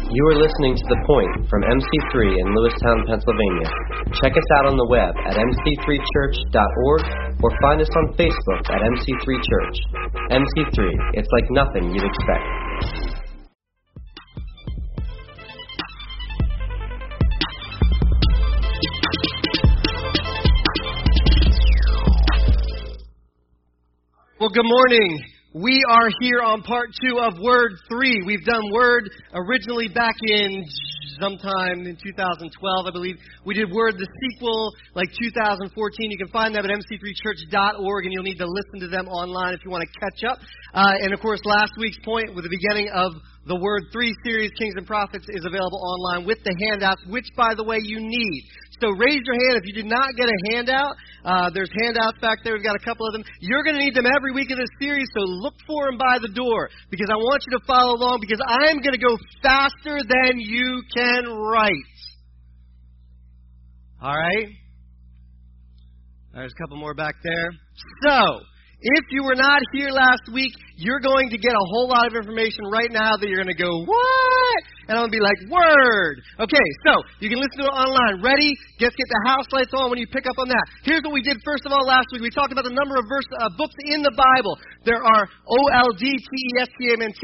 You are listening to The Point from MC3 in Lewistown, Pennsylvania. Check us out on the web at mc3church.org or find us on Facebook at MC3 Church. MC3, it's like nothing you'd expect. Well, good morning. We are here on part 2 of Word 3. We've done Word originally back in sometime in 2012, I believe. We did Word, the sequel, like 2014. You can find them at mc3church.org, and you'll need to listen to them online if you want to catch up. And, of course, last week's point with the beginning of the Word 3 series, Kings and Prophets, is available online with the handouts, which, by the way, you need. So raise your hand if you did not get a handout. There's handouts back there. We've got a couple of them. You're going to need them every week of this series, so look for them by the door because I want you to follow along because I'm going to go faster than you can write. All right? There's a couple more back there. So, if you were not here last week, you're going to get a whole lot of information right now that you're going to go, what? And I'm going to be like, word. Okay, so you can listen to it online. Ready? Let's get the house lights on when you pick up on that. Here's what we did first of all last week. We talked about the number of books in the Bible. There are OLDTESTAMENT,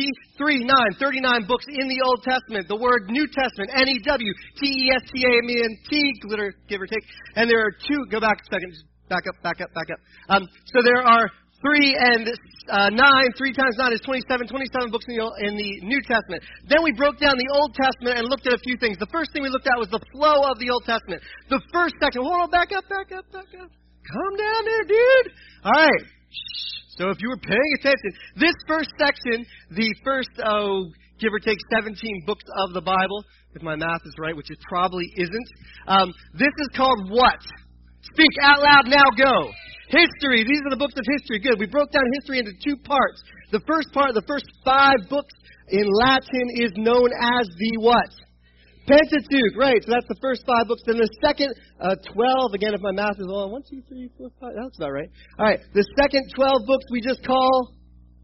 39 books in the Old Testament. The word New Testament, NEWTESTAMENT, glitter, give or take. And there are 2, go back a second, back up. So there are 3 and 9, 3 times 9 is 27 books in the New Testament. Then we broke down the Old Testament and looked at a few things. The first thing we looked at was the flow of the Old Testament. The first section, hold on, back up. Calm down there, dude. All right. So if you were paying attention, this first section, the first, give or take 17 books of the Bible, if my math is right, which it probably isn't, this is called what? Speak out loud, now go. History. These are the books of history. Good. We broke down history into 2 parts. The first part, the first 5 books in Latin is known as the what? Pentateuch. Right. So that's the first 5 books. Then the second 12, again, if my math is on, 1, 2, 3, 4, 5. That's about right. All right. The second 12 books we just call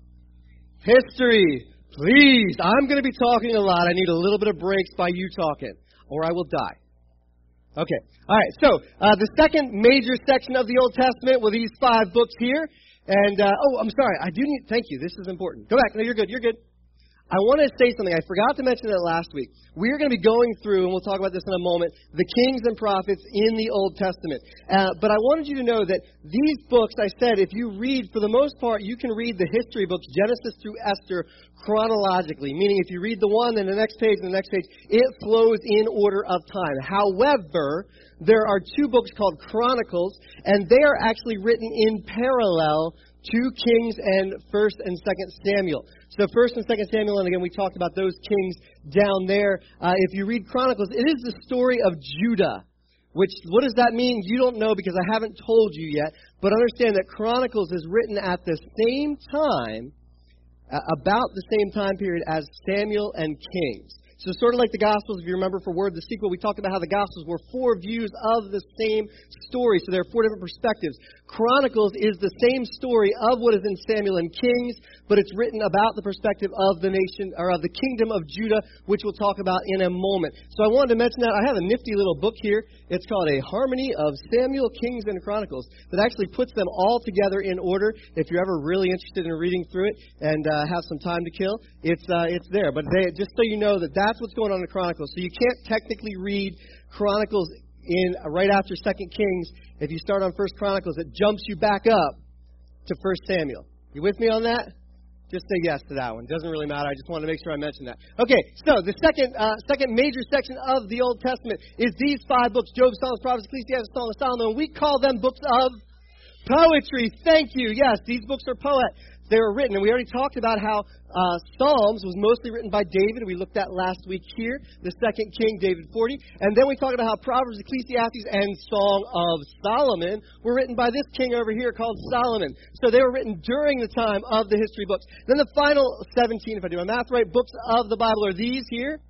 history. Please. I'm going to be talking a lot. I need a little bit of breaks by you talking, or I will die. Okay. All right. So the second major section of the Old Testament were these 5 books here. And, I'm sorry. I do need, thank you. This is important. Go back. No, you're good. I want to say something. I forgot to mention it last week. We are going to be going through, and we'll talk about this in a moment, the Kings and Prophets in the Old Testament. But I wanted you to know that these books, I said, if you read, for the most part, you can read the history books, Genesis through Esther, chronologically. Meaning if you read the one, then the next page, and the next page, it flows in order of time. However, there are 2 books called Chronicles, and they are actually written in parallel to Kings and 1st and 2nd Samuel. So 1st and 2nd Samuel, and again, we talked about those kings down there. If you read Chronicles, it is the story of Judah. Which, what does that mean? You don't know because I haven't told you yet. But understand that Chronicles is written at the same time, about the same time period as Samuel and Kings. So sort of like the Gospels, if you remember for Word, the sequel, we talked about how the Gospels were 4 views of the same story. So there are 4 different perspectives. Chronicles is the same story of what is in Samuel and Kings, but it's written about the perspective of the nation, or of the kingdom of Judah, which we'll talk about in a moment. So I wanted to mention that. I have a nifty little book here. It's called A Harmony of Samuel, Kings, and Chronicles that actually puts them all together in order. If you're ever really interested in reading through it and have some time to kill, it's there. But just so you know that's what's going on in Chronicles. So you can't technically read Chronicles in right after 2nd Kings. If you start on 1st Chronicles, it jumps you back up to 1st Samuel. You with me on that? Just say yes to that one. Doesn't really matter. I just wanted to make sure I mentioned that. Okay, so the second major section of the Old Testament is these 5 books: Job, Psalms, Proverbs, Ecclesiastes, Song of Solomon. We call them books of poetry. Thank you. Yes, these books are poet. They were written, and we already talked about how Psalms was mostly written by David. We looked at last week here, the 2nd King, David 40. And then we talked about how Proverbs, Ecclesiastes, and Song of Solomon were written by this king over here called Solomon. So they were written during the time of the history books. Then the final 17, if I do my math right, books of the Bible are these here: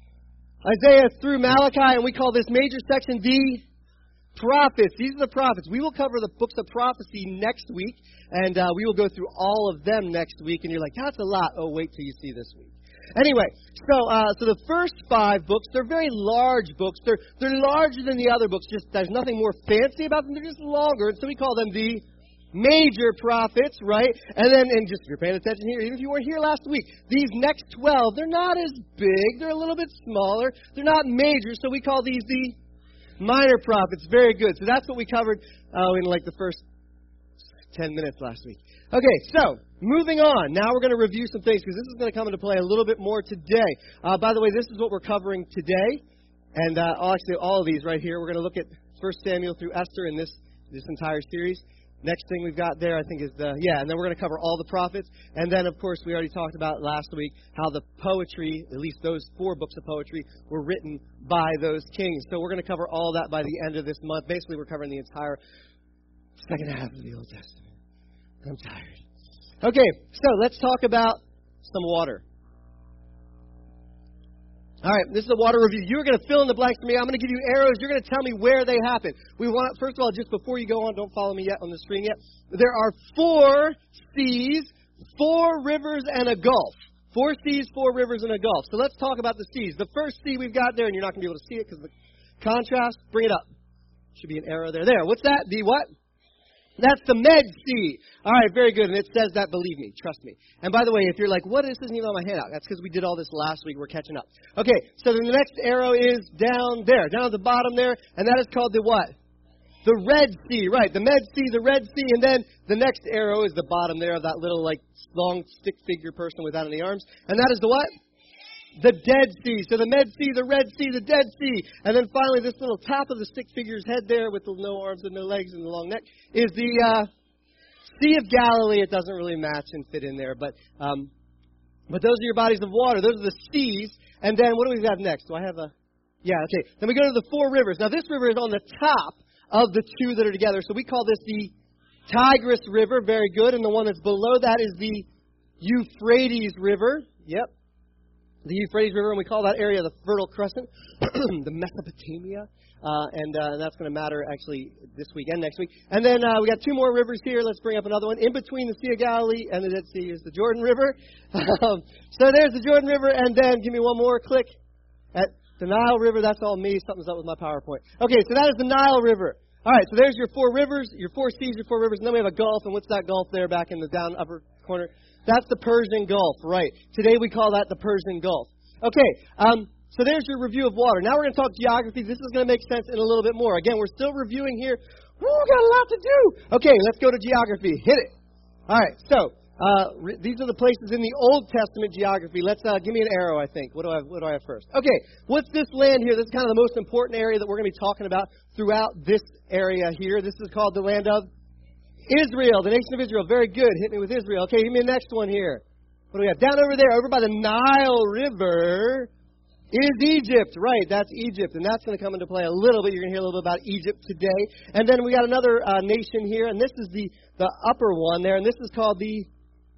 Isaiah through Malachi, and we call this major section the prophets. These are the prophets. We will cover the books of prophecy next week, and we will go through all of them next week. And you're like, that's a lot. Oh, wait till you see this week. Anyway, so the first 5 books, they're very large books. They're larger than the other books. Just there's nothing more fancy about them. They're just longer, and so we call them the major prophets, right? And just if you're paying attention here, even if you weren't here last week, these next 12, they're not as big. They're a little bit smaller. They're not major, so we call these the minor prophets. Very good. So that's what we covered in like the first 10 minutes last week. Okay, so moving on. Now we're going to review some things because this is going to come into play a little bit more today. By the way, this is what we're covering today. And actually all of these right here, we're going to look at 1 Samuel through Esther in this entire series. Next thing we've got there, I think, is and then we're going to cover all the prophets. And then, of course, we already talked about last week how the poetry, at least those 4 books of poetry, were written by those kings. So we're going to cover all that by the end of this month. Basically, we're covering the entire second half of the Old Testament. I'm tired. Okay, so let's talk about some water. All right, this is a water review. You're going to fill in the blanks for me. I'm going to give you arrows. You're going to tell me where they happen. First of all, just before you go on, don't follow me yet on the screen yet. There are 4 seas, 4 rivers, and a gulf. 4 seas, 4 rivers, and a gulf. So let's talk about the seas. The first sea we've got there, and you're not going to be able to see it because of the contrast. Bring it up. Should be an arrow there. There. What's that? The what? That's the Med Sea. All right, very good. And it says that, believe me, trust me. And by the way, if you're like, what, this isn't even on my handout, that's because we did all this last week. We're catching up. Okay, so then the next arrow is down there, down at the bottom there, and that is called the what? The Red Sea, right. The Med Sea, the Red Sea, and then the next arrow is the bottom there of that little, like, long stick figure person without any arms. And that is the what? The Dead Sea. So the Med Sea, the Red Sea, the Dead Sea. And then finally, this little top of the stick figure's head there with the no arms and no legs and the long neck is the Sea of Galilee. It doesn't really match and fit in there, but those are your bodies of water. Those are the seas. And then what do we have next? Do I have a... Yeah, okay. Then we go to the 4 rivers. Now, this river is on the top of the 2 that are together. So we call this the Tigris River. Very good. And the one that's below that is the Euphrates River. Yep. The Euphrates River, and we call that area the Fertile Crescent, the Mesopotamia, and that's going to matter actually this week and next week. And then we got 2 more rivers here. Let's bring up another one. In between the Sea of Galilee and the Dead Sea is the Jordan River. So there's the Jordan River, and then give me one more click at the Nile River. That's all me. Something's up with my PowerPoint. Okay, so that is the Nile River. All right, so there's your 4 rivers, your 4 seas, your 4 rivers, and then we have a gulf. And what's that gulf there back in the down upper corner? That's the Persian Gulf, right. Today we call that the Persian Gulf. Okay, so there's your review of water. Now we're going to talk geography. This is going to make sense in a little bit more. Again, we're still reviewing here. Woo, got a lot to do. Okay, let's go to geography. Hit it. All right, so these are the places in the Old Testament geography. Let's give me an arrow, I think. What do I have first? Okay, what's this land here? This is kind of the most important area that we're going to be talking about throughout this area here. This is called the land of Israel, the nation of Israel. Very good. Hit me with Israel. Okay, give me the next one here. What do we have? Down over there, over by the Nile River, is Egypt. Right, that's Egypt. And that's going to come into play a little bit. You're going to hear a little bit about Egypt today. And then we got another nation here, and this is the upper one there, and this is called the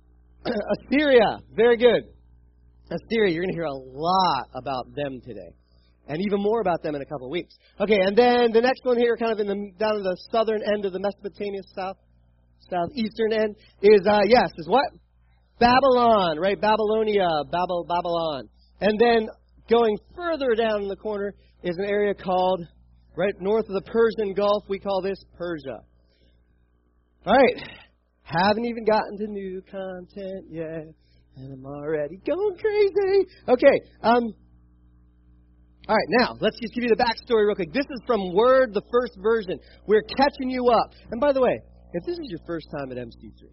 Assyria. Very good. Assyria, you're going to hear a lot about them today. And even more about them in a couple of weeks. Okay, and then the next one here, kind of down at the southern end of the Mesopotamia, southeastern end, is what? Babylon, right? Babylonia, Babylon. And then going further down in the corner is an area called, right north of the Persian Gulf, we call this Persia. All right. Haven't even gotten to new content yet, and I'm already going crazy. Okay. All right, now, let's just give you the backstory real quick. This is from Word, the first version. We're catching you up. And by the way, if this is your first time at MC3,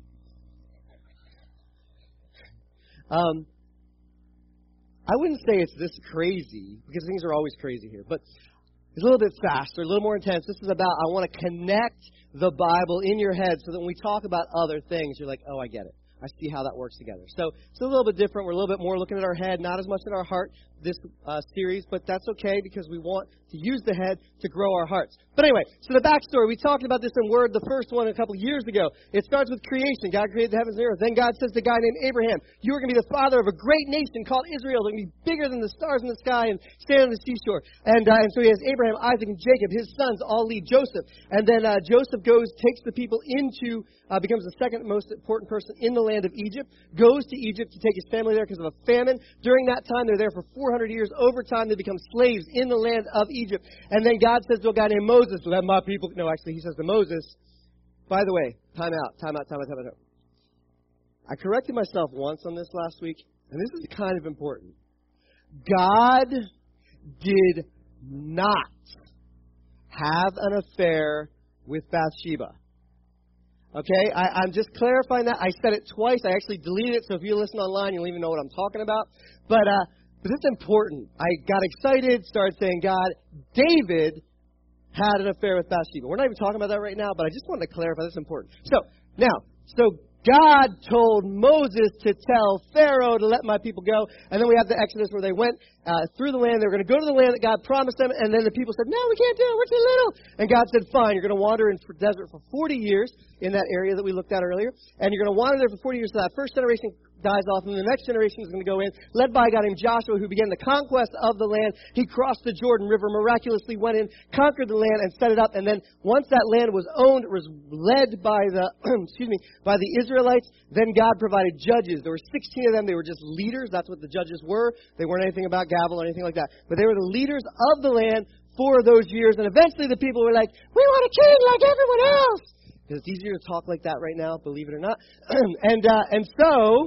I wouldn't say it's this crazy, because things are always crazy here, but it's a little bit faster, a little more intense. This is about, I want to connect the Bible in your head so that when we talk about other things, you're like, oh, I get it. I see how that works together. So it's a little bit different. We're a little bit more looking at our head, not as much at our heart this series, but that's okay because we want to use the head to grow our hearts. But anyway, so the backstory, we talked about this in Word, the first one a couple years ago. It starts with creation. God created the heavens and the earth. Then God says to a guy named Abraham, you are going to be the father of a great nation called Israel. They're going to be bigger than the stars in the sky and stand on the seashore. And so he has Abraham, Isaac, and Jacob. His sons all lead Joseph. And then Joseph takes the people becomes the second most important person in the land land of Egypt, goes to Egypt to take his family there because of a famine. During that time, they're there for 400 years. Over time, they become slaves in the land of Egypt. And then God says to a guy named Moses, let my people... No, actually, he says to Moses, by the way, time out. I corrected myself once on this last week, and this is kind of important. God did not have an affair with Bathsheba. Okay? I'm just clarifying that. I said it twice. I actually deleted it, so if you listen online, you'll even know what I'm talking about. But this is important. I got excited, started saying, God, David had an affair with Bathsheba. We're not even talking about that right now, but I just wanted to clarify. This is important. So God told Moses to tell Pharaoh to let my people go. And then we have the Exodus where they went through the land. They were going to go to the land that God promised them. And then the people said, no, we can't do it. We're too little. And God said, fine, you're going to wander in the desert for 40 years in that area that we looked at earlier. And you're going to wander there for 40 years. So that first generation dies off, and the next generation is going to go in, led by a guy named Joshua, who began the conquest of the land. He crossed the Jordan River, miraculously went in, conquered the land, and set it up. And then once that land was owned, it was led by the by the Israelites. Then God provided judges. There were 16 of them. They were just leaders. That's what the judges were. They weren't anything about gavel or anything like that. But they were the leaders of the land for those years. And eventually the people were like, we want a king like everyone else. Because it's easier to talk like that right now, believe it or not. And so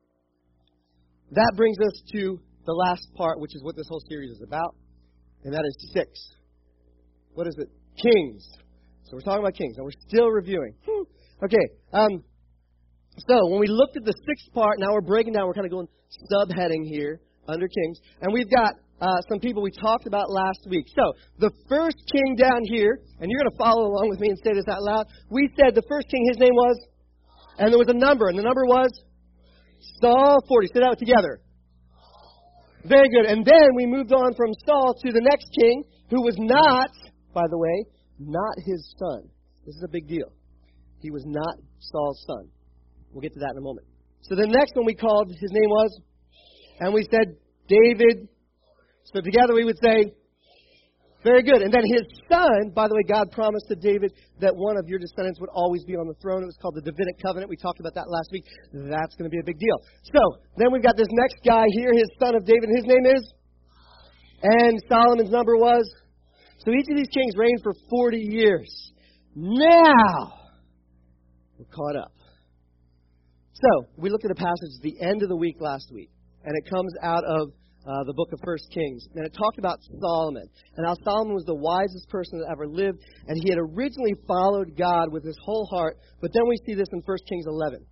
that brings us to the last part, which is what this whole series is about, and that is 6. What is it? Kings. So we're talking about kings, and we're still reviewing. Okay, so when we looked at the 6th part, now we're breaking down, we're kind of going subheading here under kings, and we've got some people we talked about last week. So the first king down here, and you're going to follow along with me and say this out loud. We said the first king, his name was, and there was a number, and the number was Saul 40. Say that together. Very good. And then we moved on from Saul to the next king, who was not, by the way, not his son. This is a big deal. He was not Saul's son. We'll get to that in a moment. So the next one we called, his name was, and we said David. So together we would say, very good. And then his son, by the way, God promised to David that one of your descendants would always be on the throne. It was called the Davidic covenant. We talked about that last week. That's going to be a big deal. So then we've got this next guy here, his son of David. His name is? And Solomon's number was? So each of these kings reigned for 40 years. Now, we're caught up. So we looked at a passage at the end of the week last week. And it comes out of the book of 1 Kings. And it talked about Solomon. And how Solomon was the wisest person that ever lived. And he had originally followed God with his whole heart. But then we see this in 1 Kings 11.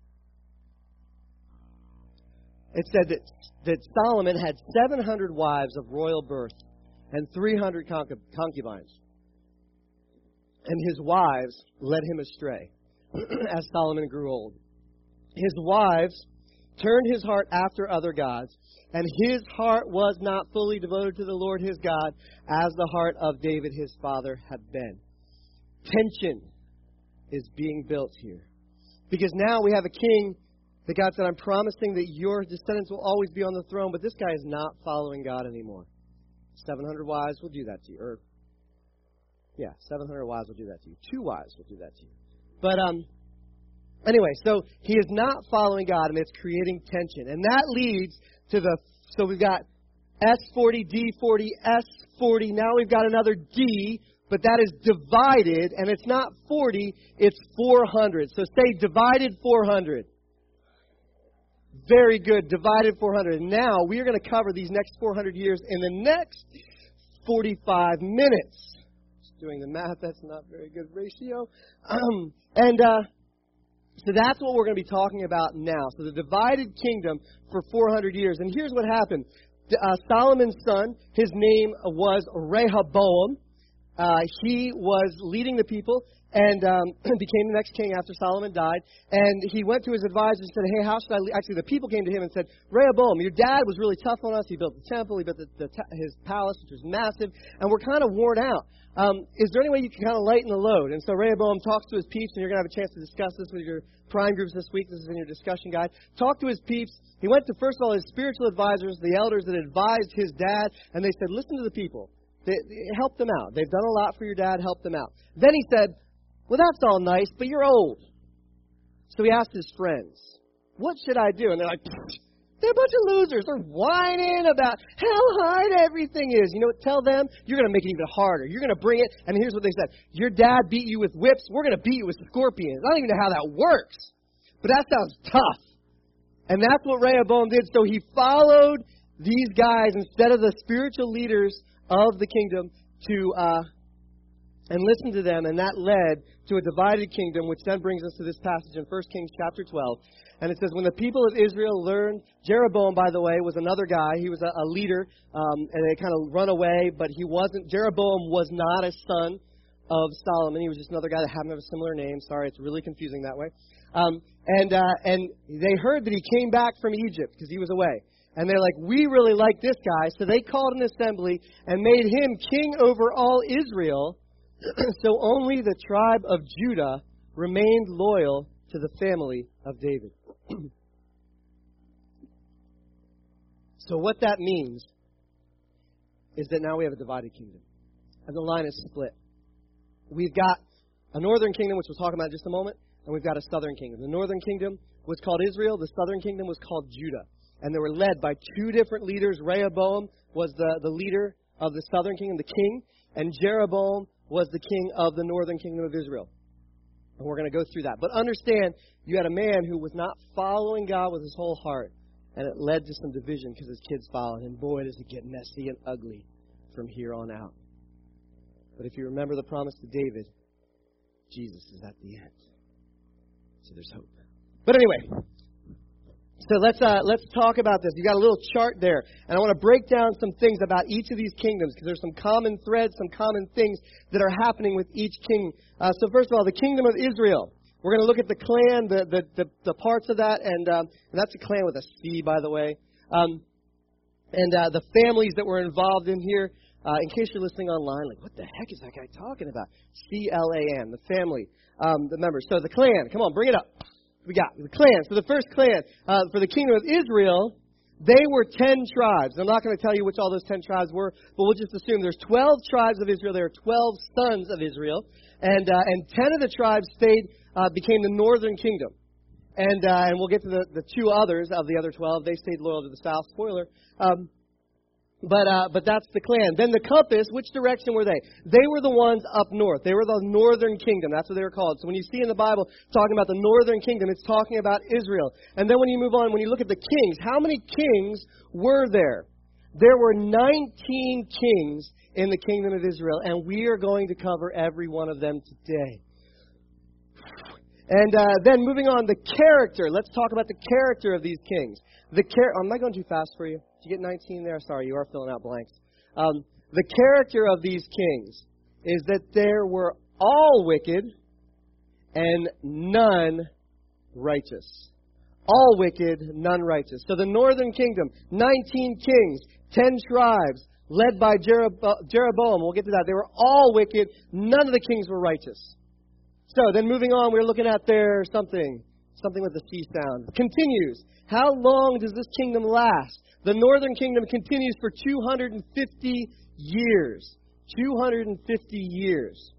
It said that Solomon had 700 wives of royal birth and 300 concubines. And his wives led him astray as Solomon grew old. His wives turned his heart after other gods, and his heart was not fully devoted to the Lord his God, as the heart of David his father had been. Tension is being built here. Because now we have a king that God said, I'm promising that your descendants will always be on the throne, but this guy is not following God anymore. 700 wives will do that to you. 700 wives will do that to you. 2 wives will do that to you. But, anyway, so he is not following God, and it's creating tension. And that leads to so we've got S40, D40, S40. Now we've got another D, but that is divided, and it's not 40, it's 400. So say divided 400. Very good, divided 400. And now we are going to cover these next 400 years in the next 45 minutes. Just doing the math, that's not very good ratio. So that's what we're going to be talking about now. So the divided kingdom for 400 years. And here's what happened. Solomon's son, his name was Rehoboam. He was leading the people and became the next king after Solomon died. And he went to his advisors and said, hey, how should I lead? Actually, the people came to him and said, Rehoboam, your dad was really tough on us. He built the temple. He built his palace, which was massive. And we're kind of worn out. Is there any way you can kind of lighten the load? And so Rehoboam talks to his peeps, and you're going to have a chance to discuss this with your prime groups this week. This is in your discussion guide. Talk to his peeps. He went to, first of all, his spiritual advisors, the elders that advised his dad, and they said, listen to the people. Help them out. They've done a lot for your dad. Help them out. Then he said, well, that's all nice, but you're old. So he asked his friends. what should I do? And they're like, they're a bunch of losers. They're whining about how hard everything is. You know what? Tell them you're going to make it even harder. You're going to bring it. And here's what they said. Your dad beat you with whips. We're going to beat you with scorpions. I don't even know how that works. But that sounds tough. And that's what Rehoboam did. So he followed these guys instead of the spiritual leaders of the kingdom and listened to them. And that led to a divided kingdom, which then brings us to this passage in 1 Kings chapter 12. And it says, when the people of Israel learned, Jeroboam, by the way, was another guy. He was a leader, and they kind of run away, but he wasn't. Jeroboam was not a son of Solomon. He was just another guy that happened to have a similar name. Sorry, it's really confusing that way. And they heard that he came back from Egypt because he was away. And they're like, we really like this guy. So they called an assembly and made him king over all Israel. So only the tribe of Judah remained loyal to the family of David. So what that means is that now we have a divided kingdom. And the line is split. We've got a northern kingdom, which we'll talk about in just a moment, and we've got a southern kingdom. The northern kingdom was called Israel. The southern kingdom was called Judah. And they were led by two different leaders. Rehoboam was the leader of the southern kingdom, the king, and Jeroboam was the king of the northern kingdom of Israel. And we're going to go through that. But understand, you had a man who was not following God with his whole heart. And it led to some division because his kids followed him. Boy, does it get messy and ugly from here on out. But if you remember the promise to David, Jesus is at the end. So there's hope. But anyway, so let's talk about this. You got a little chart there. And I want to break down some things about each of these kingdoms because there's some common threads, some common things that are happening with each king. So first of all, the kingdom of Israel. We're going to look at the clan, the parts of that, and that's a clan with a C, by the way. And the families that were involved in here. In case you're listening online, like, what the heck is that guy talking about? C-L-A-N, the family, the members. So the clan, come on, bring it up. We got the clan. So the first clan for the kingdom of Israel, they were 10 tribes. I'm not going to tell you which all those 10 tribes were, but we'll just assume there's 12 tribes of Israel. There are 12 sons of Israel, and 10 of the tribes became the northern kingdom. And we'll get to the two others of the other 12. They stayed loyal to the south. Spoiler. But that's the clan. Then the compass, which direction were they? They were the ones up north. They were the northern kingdom. That's what they were called. So when you see in the Bible talking about the northern kingdom, it's talking about Israel. And then when you move on, when you look at the kings, how many kings were there? There were 19 kings in the kingdom of Israel, and we are going to cover every one of them today. And then moving on, the character. Let's talk about the character of these kings. Am I going too fast for you? Did you get 19 there? Sorry, you are filling out blanks. The character of these kings is that there were all wicked and none righteous. All wicked, none righteous. So the northern kingdom, 19 kings, 10 tribes, led by Jeroboam. We'll get to that. They were all wicked. None of the kings were righteous. So then moving on, we're looking at there something with the C sound. Continues. How long does this kingdom last? The northern kingdom continues for 250 years. 250 years.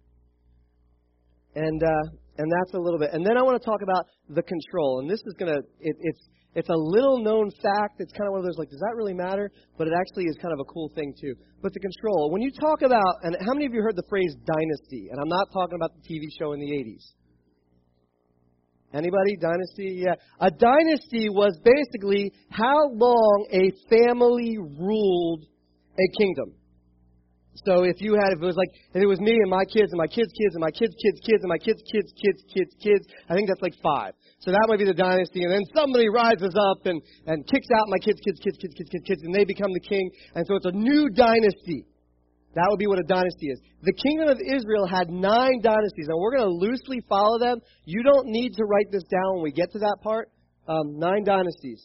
And that's a little bit. And then I want to talk about the control. And this is going to, it's a little known fact. It's kind of one of those, like, does that really matter? But it actually is kind of a cool thing, too. But the control. When you talk about, and how many of you heard the phrase dynasty? And I'm not talking about the TV show in the 80s. Anybody? Dynasty? Yeah. A dynasty was basically how long a family ruled a kingdom. So if it was me and my kids and my kids' kids and my kids' kids' kids and my kids' kids, I think that's like 5. So that might be the dynasty. And then somebody rises up and kicks out my kids', and they become the king. And so it's a new dynasty. That would be what a dynasty is. The kingdom of Israel had 9 dynasties, and we're going to loosely follow them. You don't need to write this down when we get to that part. 9 dynasties.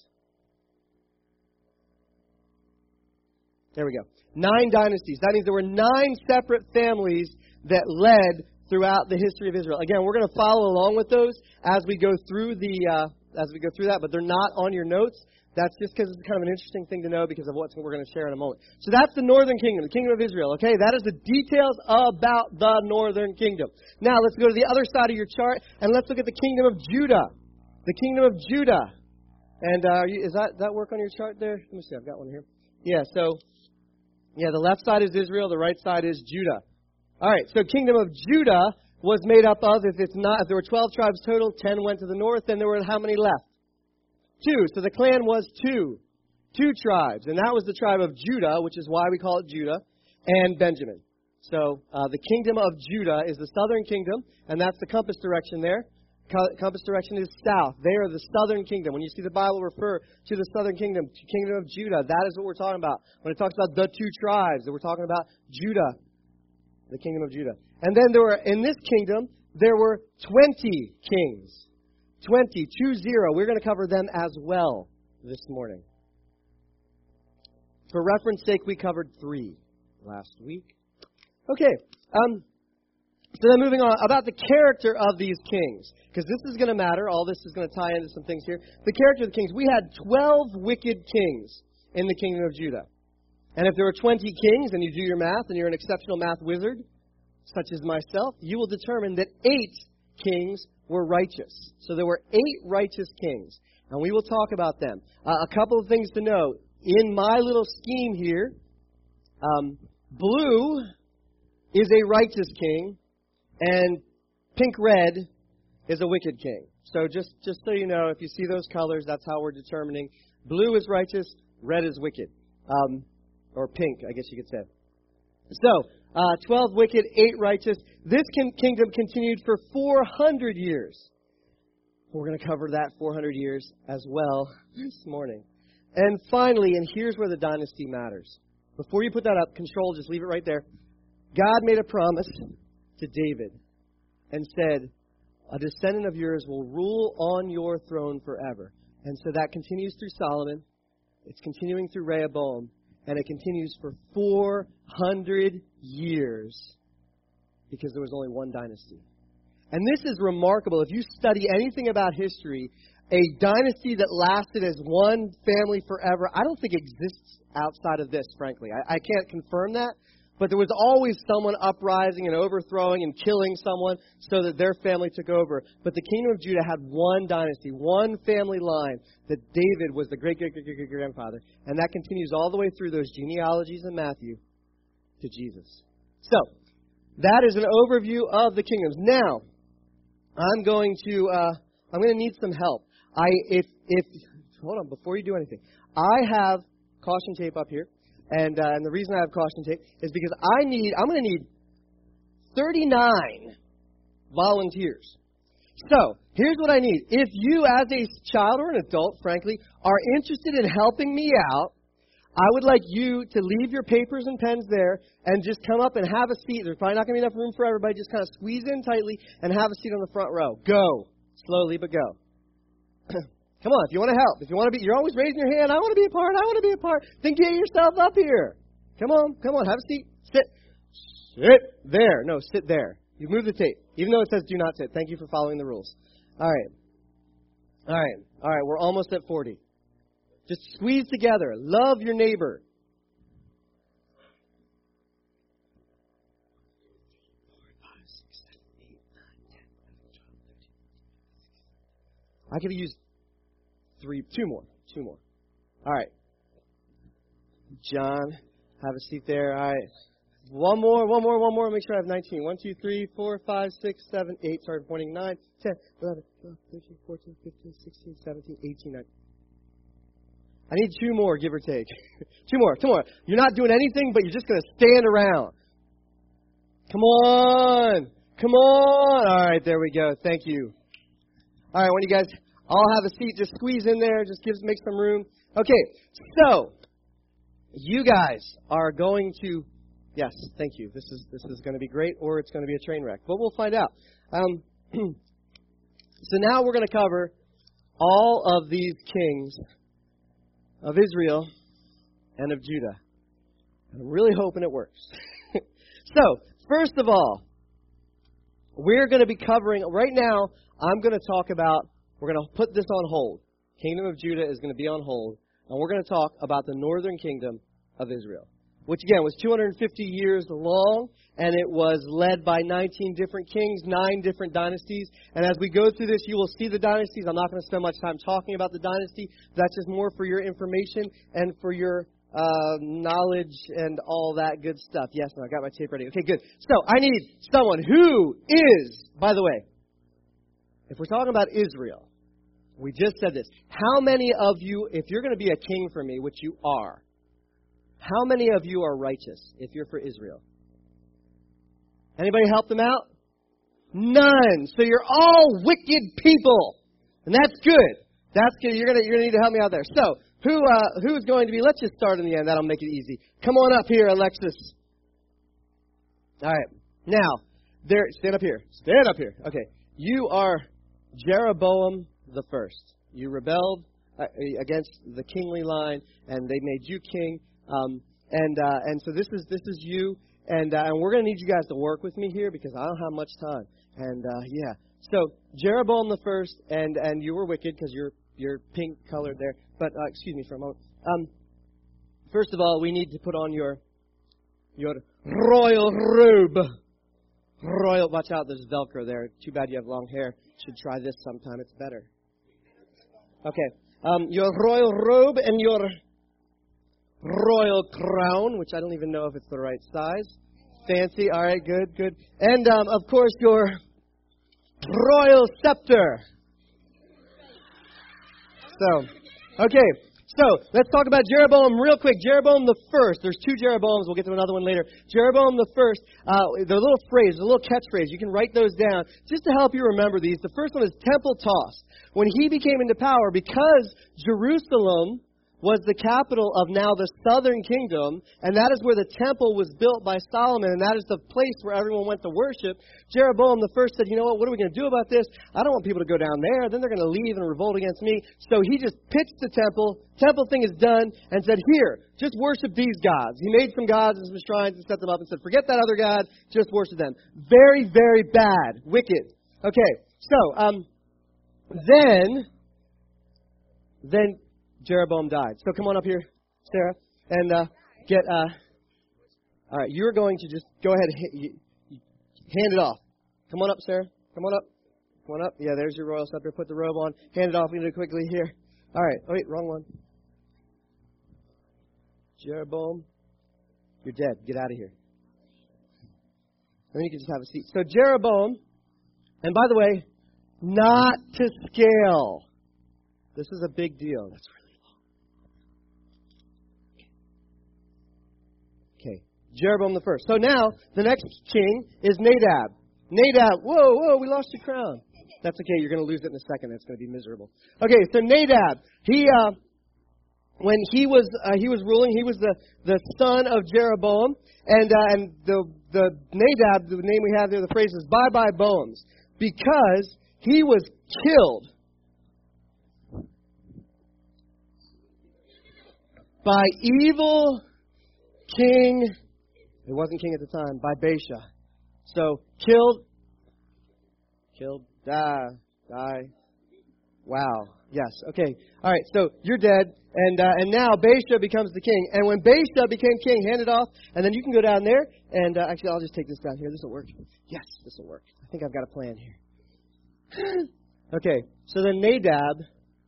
There we go. 9 dynasties. That means there were 9 separate families that led throughout the history of Israel. Again, we're going to follow along with those as we go through that, but they're not on your notes. That's just because it's kind of an interesting thing to know because of what we're going to share in a moment. So that's the northern kingdom, the kingdom of Israel. Okay, that is the details about the northern kingdom. Now let's go to the other side of your chart and let's look at the kingdom of Judah. The kingdom of Judah. And is that work on your chart there? Let me see. I've got one here. Yeah, so, the left side is Israel. The right side is Judah. All right, so kingdom of Judah was made up of, if there were 12 tribes total, 10 went to the north, then there were how many left? 2. So the clan was 2. 2 tribes. And that was the tribe of Judah, which is why we call it Judah, and Benjamin. So the kingdom of Judah is the southern kingdom, and that's the compass direction there. Compass direction is south. They are the southern kingdom. When you see the Bible refer to the southern kingdom, kingdom of Judah, that is what we're talking about. When it talks about the 2 tribes, we're talking about Judah, the kingdom of Judah. And then in this kingdom, there were 20 kings. 20. We're going to cover them as well this morning. For reference sake, we covered 3 last week. Okay. So then moving on, about the character of these kings, because this is going to matter. All this is going to tie into some things here. The character of the kings. We had 12 wicked kings in the kingdom of Judah. And if there were 20 kings, and you do your math, and you're an exceptional math wizard, such as myself, you will determine that 8 kings were righteous. So there were 8 righteous kings. And we will talk about them. A couple of things to know. In my little scheme here, blue is a righteous king, and pink-red is a wicked king. So just so you know, if you see those colors, that's how we're determining. Blue is righteous, red is wicked. Or pink, I guess you could say. So, 12 wicked, 8 righteous. This kingdom continued for 400 years. We're going to cover that 400 years as well this morning. And finally, and here's where the dynasty matters. Before you put that up, control, just leave it right there. God made a promise to David and said, a descendant of yours will rule on your throne forever. And so that continues through Solomon. It's continuing through Rehoboam. And it continues for 400 years because there was only one dynasty. And this is remarkable. If you study anything about history, a dynasty that lasted as one family forever, I don't think exists outside of this, frankly. I can't confirm that. But there was always someone uprising and overthrowing and killing someone so that their family took over. But the kingdom of Judah had one dynasty, one family line, that David was the great-great-great-great-grandfather. And that continues all the way through those genealogies in Matthew to Jesus. So, that is an overview of the kingdoms. Now, I'm going to need some help. Hold on, before you do anything. I have caution tape up here. And the reason I have caution tape is because I'm going to need 39 volunteers. So, here's what I need. If you, as a child or an adult, frankly, are interested in helping me out, I would like you to leave your papers and pens there and just come up and have a seat. There's probably not going to be enough room for everybody. Just kind of squeeze in tightly and have a seat on the front row. Go. Slowly, but go. Come on, if you want to help, if you want to be, you're always raising your hand, I want to be a part, then get yourself up here. Come on, have a seat. Sit there. No, sit there. You move the tape, even though it says do not sit. Thank you for following the rules. All right, we're almost at 40. Just squeeze together. Love your neighbor. I could have used two more. All right. John, have a seat there. All right. One more. Make sure I have 19. 1, 2, 3, 4, 5, 6, 7, 8. Sorry, pointing 9, 10, 11, 12, 13, 14, 15, 16, 17, 18, 19. I need 2 more, give or take. 2 more. You're not doing anything, but you're just going to stand around. Come on. All right, there we go. Thank you. All right, when you guys all have a seat, just squeeze in there. Just make some room. Okay, so you guys are going to, yes, thank you. This is going to be great, or it's going to be a train wreck. But we'll find out. So now we're going to cover all of these kings of Israel and of Judah. And I'm really hoping it works. So, first of all, we're going to be covering, right now, I'm going to talk about, we're going to put this on hold. Kingdom of Judah is going to be on hold, and we're going to talk about the northern kingdom of Israel. which again was 250 years long, and it was led by 19 different kings, 9 different dynasties. And as we go through this, you will see the dynasties. I'm not going to spend much time talking about the dynasty. That's just more for your information and for your knowledge and all that good stuff. Yes, I got my tape ready. Okay, good. So I need someone who is, by the way, if we're talking about Israel, we just said this. How many of you, if you're going to be a king for me, which you are, how many of you are righteous if you're for Israel? Anybody help them out? None. So you're all wicked people. And that's good. That's good. You're gonna need to help me out there. So, who's going to be, let's just start in the end. That'll make it easy. Come on up here, Alexis. All right. Now, stand up here. Stand up here. Okay. You are Jeroboam the first. You rebelled against the kingly line, and they made you king. And so this is you, and we're going to need you guys to work with me here because I don't have much time. And yeah, so Jeroboam the first, and you were wicked because you're pink colored there. But excuse me for a moment. First of all, we need to put on your royal robe. Royal, watch out, there's Velcro there. Too bad you have long hair. Should try this sometime. It's better. Okay, your royal robe and your royal crown, which I don't even know if it's the right size. Fancy. All right, good. And, of course, your royal scepter. So, let's talk about Jeroboam real quick. Jeroboam the first. There's 2 Jeroboams. We'll get to another one later. Jeroboam the first, the little phrase, the little catchphrase, you can write those down just to help you remember these. The first one is temple tossed. When he became into power, because Jerusalem was the capital of now the southern kingdom, and that is where the temple was built by Solomon, and that is the place where everyone went to worship. Jeroboam the first said, you know what are we going to do about this? I don't want people to go down there, then they're going to leave and revolt against me. So he just pitched the temple thing is done, and said, here, just worship these gods. He made some gods and some shrines and set them up and said, forget that other god, just worship them. Very, very bad, wicked. Okay, so, then Jeroboam died. So come on up here, Sarah, and all right, you're going to just go ahead and hand it off. Come on up, Sarah. Come on up. Yeah, there's your royal scepter. Put the robe on. Hand it off. We can do it quickly here. All right. Oh, wait, wrong one. Jeroboam, you're dead. Get out of here. Then you can just have a seat. So Jeroboam, and by the way, not to scale. This is a big deal. That's really long. Okay. Jeroboam the first. So now, the next king is Nadab. Nadab, whoa, we lost your crown. That's okay, you're going to lose it in a second. It's going to be miserable. Okay, so Nadab, when he was ruling, he was the son of Jeroboam, and the Nadab, the name we have there, the phrase is bye bones, because he was killed by evil king, it wasn't king at the time, by Baasha. So, killed, die. Wow. Yes. Okay. All right. So you're dead, and now Baasha becomes the king. And when Baasha became king, hand it off, and then you can go down there. And actually, I'll just take this down here. This will work. Yes, this will work. I think I've got a plan here. Okay. So then Nadab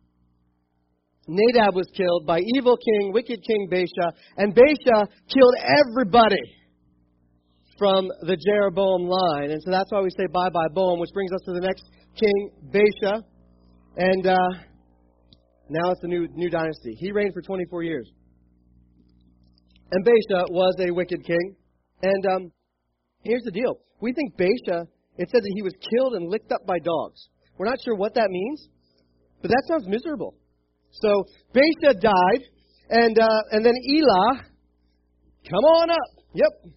was killed by evil king, wicked king Baasha, and Baasha killed everybody from the Jeroboam line. And so that's why we say bye Boam, which brings us to the next king, Baasha. And now it's the new dynasty. He reigned for 24 years. And Baasha was a wicked king. And here's the deal. We think Baasha, it said that he was killed and licked up by dogs. We're not sure what that means, but that sounds miserable. So Baasha died, and then Elah, come on up. Yep.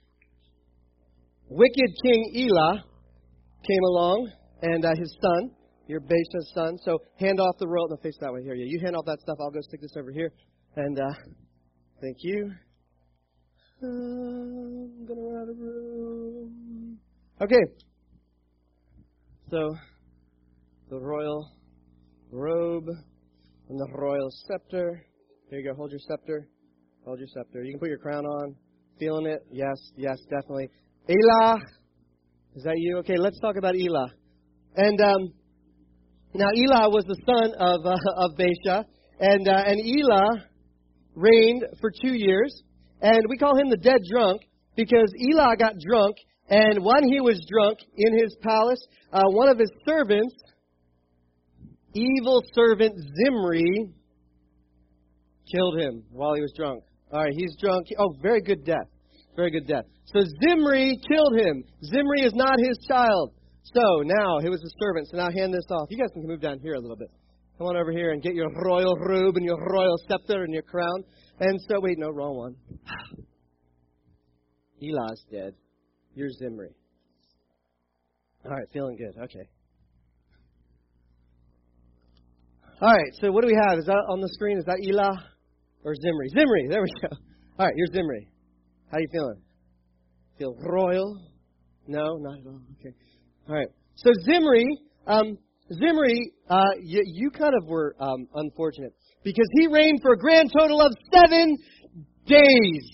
Wicked King Elah came along, and his son, your Baasha's son. So hand off the royal. No, face that way here. Yeah, you hand off that stuff. I'll go stick this over here. And thank you. I'm gonna run out of room. Okay. So the royal robe and the royal scepter. Here you go. Hold your scepter. Hold your scepter. You can put your crown on. Feeling it? Yes, definitely. Elah. Is that you? Okay, let's talk about Elah. And now Elah was the son of Baasha, and Elah reigned for 2 years, and we call him the dead drunk because Elah got drunk, and when he was drunk in his palace, one of his servants, evil servant Zimri, killed him while he was drunk. All right, he's drunk. Oh, very good death. Very good death. So Zimri killed him. Zimri is not his child. So now, he was a servant. So now hand this off. You guys can move down here a little bit. Come on over here and get your royal robe and your royal scepter and your crown. And so, wait, no, wrong one. Elah's dead. You're Zimri. All right, feeling good. Okay. All right, so what do we have? Is that on the screen? Is that Elah or Zimri? Zimri, there we go. All right, you're Zimri. How you feeling? Feel royal? No, not at all. Okay. All right. So Zimri, you kind of were unfortunate because he reigned for a grand total of 7 days.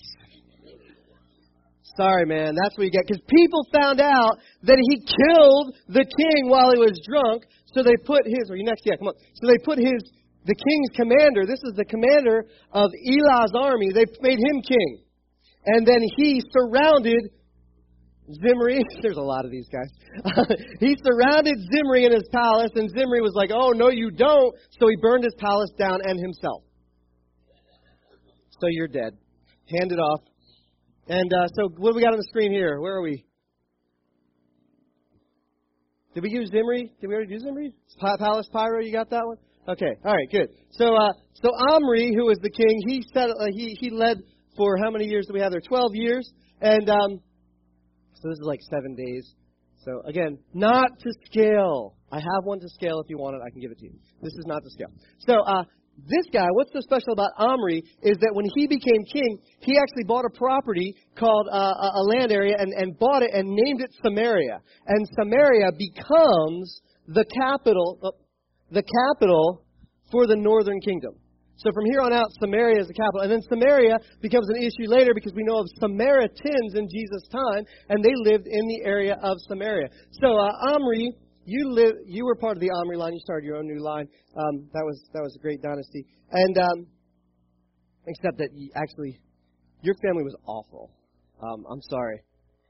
Sorry, man. That's what you get. Because people found out that he killed the king while he was drunk. So they put his, are you next? Yeah, come on. So they put the king's commander, this is the commander of Elah's army, they made him king. And then he surrounded Zimri. There's a lot of these guys. He surrounded Zimri in his palace, and Zimri was like, oh, no, you don't. So he burned his palace down and himself. So you're dead. Hand it off. And so what do we got on the screen here? Where are we? Did we use Zimri? Did we already do Zimri? Palace Pyro, you got that one? Okay, all right, good. So Omri, who was the king, he led for how many years do we have there? 12 years. And so this is like 7 days. So again, not to scale. I have one to scale. If you want it, I can give it to you. This is not to scale. So this guy, what's so special about Omri is that when he became king, he actually bought a property called a land area and bought it and named it Samaria. And Samaria becomes the capital for the northern kingdom. So from here on out, Samaria is the capital. And then Samaria becomes an issue later because we know of Samaritans in Jesus' time, and they lived in the area of Samaria. So Omri, you were part of the Omri line. You started your own new line. That was a great dynasty. And except that actually, your family was awful. I'm sorry.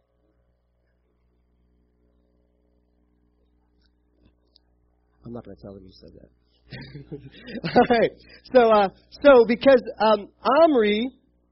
I'm not going to tell them you said that. All right. So because Omri,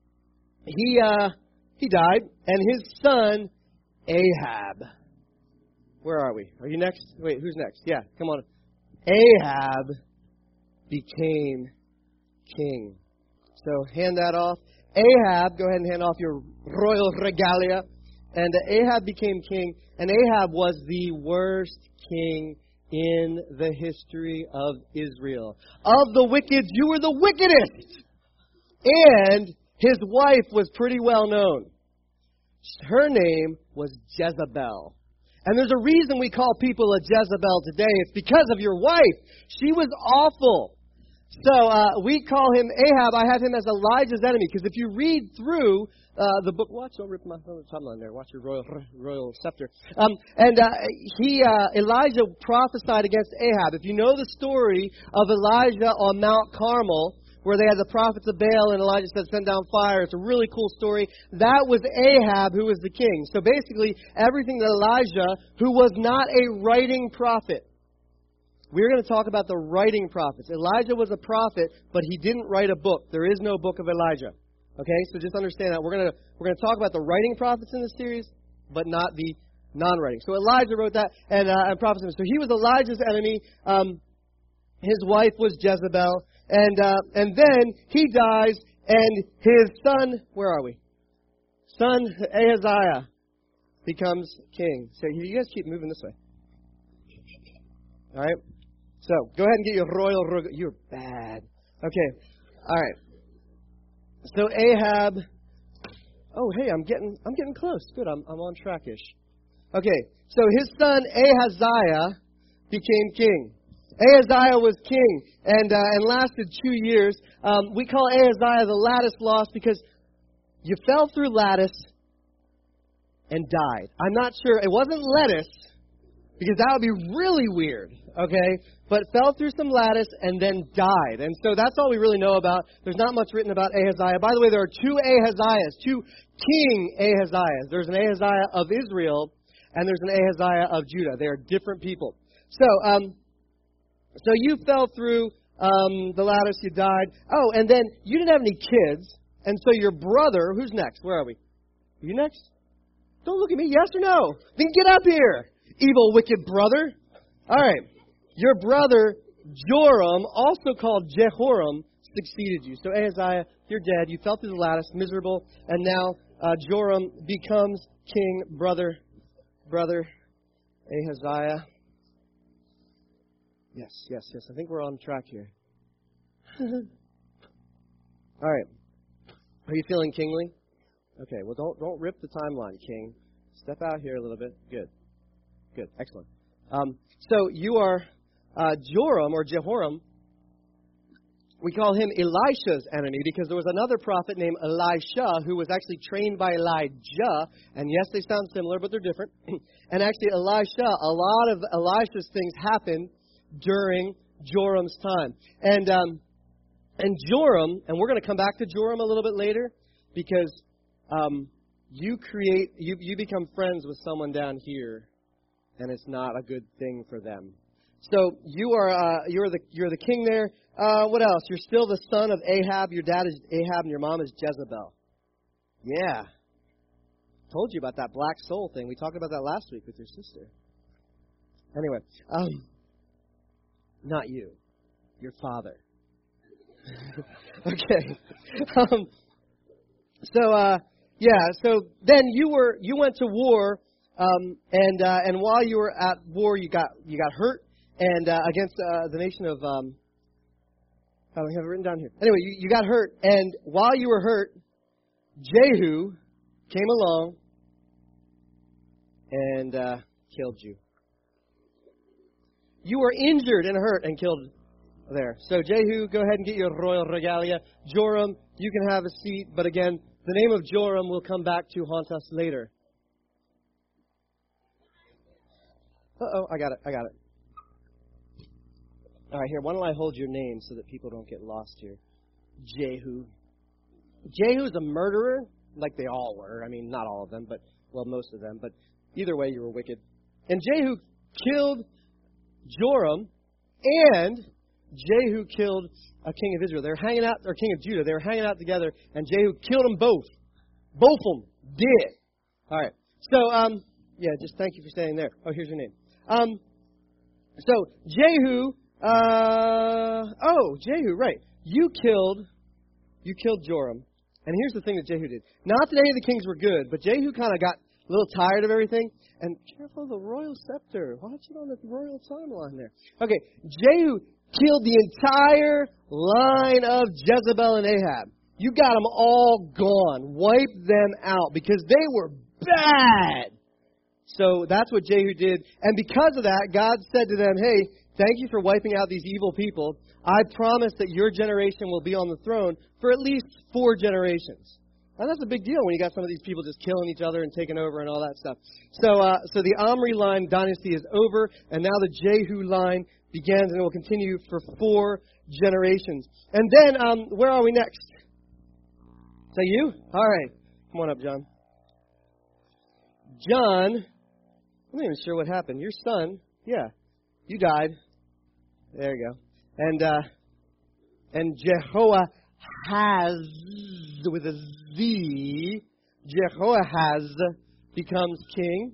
he died, and his son Ahab. Where are we? Are you next? Wait, who's next? Yeah, come on. Ahab became king. So hand that off. Ahab, go ahead and hand off your royal regalia. And Ahab became king, and Ahab was the worst king in the history of Israel. Of the wicked, you were the wickedest. And his wife was pretty well known. Her name was Jezebel. And there's a reason we call people a Jezebel today. It's because of your wife. She was awful. So we call him Ahab. I have him as Elijah's enemy. Because if you read through the book, watch, don't rip my timeline there. Watch your royal scepter. Elijah prophesied against Ahab. If you know the story of Elijah on Mount Carmel, where they had the prophets of Baal, and Elijah said, send down fire. It's a really cool story. That was Ahab, who was the king. So basically, everything that Elijah, who was not a writing prophet. We're going to talk about the writing prophets. Elijah was a prophet, but he didn't write a book. There is no book of Elijah. Okay, so just understand that. We're going to talk about the writing prophets in this series, but not the non-writing. So Elijah wrote that and prophesied. So he was Elijah's enemy. His wife was Jezebel. And then he dies, and his son, where are we? Son Ahaziah becomes king. So you guys keep moving this way. All right? So go ahead and get your royal. You're bad. Okay. All right. So Ahab. Oh, hey, I'm getting close. Good. I'm on track-ish. Okay. So his son Ahaziah became king. Ahaziah was king and lasted 2 years. We call Ahaziah the lattice lost because you fell through lattice and died. I'm not sure. It wasn't lettuce because that would be really weird, okay? But fell through some lattice and then died. And so that's all we really know about. There's not much written about Ahaziah. By the way, there are two Ahaziahs, two King Ahaziahs. There's an Ahaziah of Israel and there's an Ahaziah of Judah. They are different people. So you fell through the lattice, you died. Oh, and then you didn't have any kids. And so your brother, who's next? Where are we? Are you next? Don't look at me, yes or no? Then get up here, evil, wicked brother. All right. Your brother, Joram, also called Jehoram, succeeded you. So Ahaziah, you're dead. You fell through the lattice, miserable. And now Joram becomes king, brother Ahaziah. Yes. I think we're on track here. All right. Are you feeling kingly? Okay, well, don't rip the timeline, King. Step out here a little bit. Good. Excellent. So you are Joram or Jehoram. We call him Elisha's enemy because there was another prophet named Elisha who was actually trained by Elijah. And yes, they sound similar, but they're different. And actually, Elisha, a lot of Elisha's things happened during Joram's time. And Joram, and we're going to come back to Joram a little bit later because you become friends with someone down here, and it's not a good thing for them. So you're the king there. What else? You're still the son of Ahab. Your dad is Ahab, and your mom is Jezebel. Yeah, told you about that black soul thing. We talked about that last week with your sister. Anyway, not you, your father. Okay. So then you went to war, and while you were at war, you got hurt, and against the nation of I don't have it written down here. Anyway, you got hurt, and while you were hurt, Jehu came along and killed you. You were injured and hurt and killed there. So Jehu, go ahead and get your royal regalia. Joram, you can have a seat, but again, the name of Joram will come back to haunt us later. I got it. All right, here, why don't I hold your name so that people don't get lost here? Jehu. Jehu's a murderer, like they all were. I mean, not all of them, but, well, most of them. But either way, you were wicked. And Jehu killed Joram, and Jehu killed a king of Israel. They were hanging out, or king of Judah. They were hanging out together, and Jehu killed them both. Both of them did. All right. So, just thank you for staying there. Oh, here's your name. So Jehu. Jehu, right? You killed Joram, and here's the thing that Jehu did. Not that any of the kings were good, but Jehu kind of got a little tired of everything. And careful of the royal scepter. Watch it on the royal timeline there. Okay, Jehu killed the entire line of Jezebel and Ahab. You got them all gone. Wipe them out because they were bad. So that's what Jehu did. And because of that, God said to them, hey, thank you for wiping out these evil people. I promise that your generation will be on the throne for at least 4 generations. And that's a big deal when you got some of these people just killing each other and taking over and all that stuff. So the Omri line dynasty is over, and now the Jehu line begins, and it will continue for 4 generations. And then, where are we next? Is that you? All right. Come on up, John. John, I'm not even sure what happened. Your son, you died. There you go. And Jehoahaz, with a Z, Jehoahaz becomes king.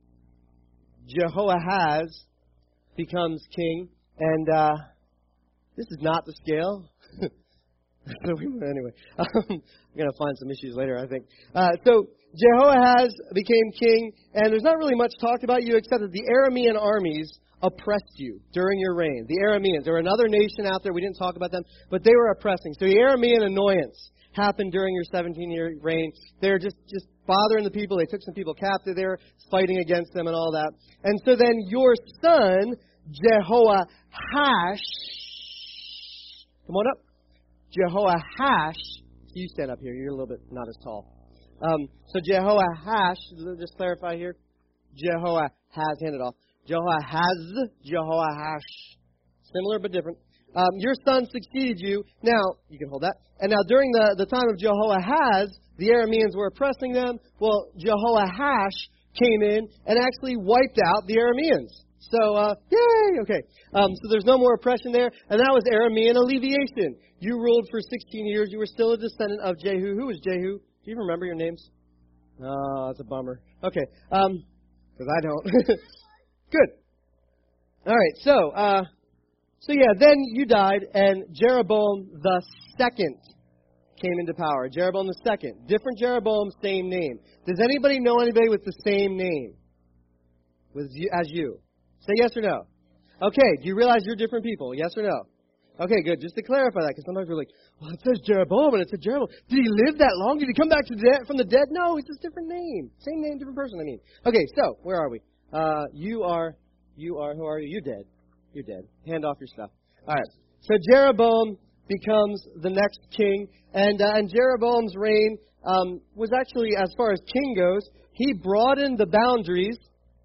Jehoahaz becomes king. And this is not the scale. Anyway, I'm going to find some issues later, I think. So Jehoahaz became king, and there's not really much talked about you except that the Aramean armies oppressed you during your reign. The Arameans, there were another nation out there, we didn't talk about them, but they were oppressing. So the Aramean annoyance happened during your 17-year reign. They were just bothering the people. They took some people captive. They were fighting against them and all that. And so then your son Jehoahash. Come on up. Jehoahash. You stand up here. You're a little bit not as tall. So Jehoahash, let's just clarify here. Jehoahaz, hand it off. Jehoahash. Similar but different. Your son succeeded you. Now, you can hold that. And now during the time of Jehoahaz, the Arameans were oppressing them. Well, Jehoahash came in and actually wiped out the Arameans. So, yay! Okay. So there's no more oppression there. And that was Aramean alleviation. You ruled for 16 years. You were still a descendant of Jehu. Who was Jehu? Do you remember your names? Oh, that's a bummer. Okay. Because I don't. Good. All right. So yeah, then you died, and Jeroboam the second came into power. Jeroboam the second. Different Jeroboam, same name. Does anybody know anybody with the same name as you? Say yes or no. Okay, do you realize you're different people? Yes or no? Okay, good. Just to clarify that, because sometimes we're like, well, it says Jeroboam, and it said Jeroboam. Did he live that long? Did he come back from the dead? No, it's just a different name. Same name, different person, I mean. Okay, so, where are we? Who are you? You're dead. You're dead. Hand off your stuff. All right. So Jeroboam becomes the next king, and Jeroboam's reign was actually, as far as king goes, he broadened the boundaries.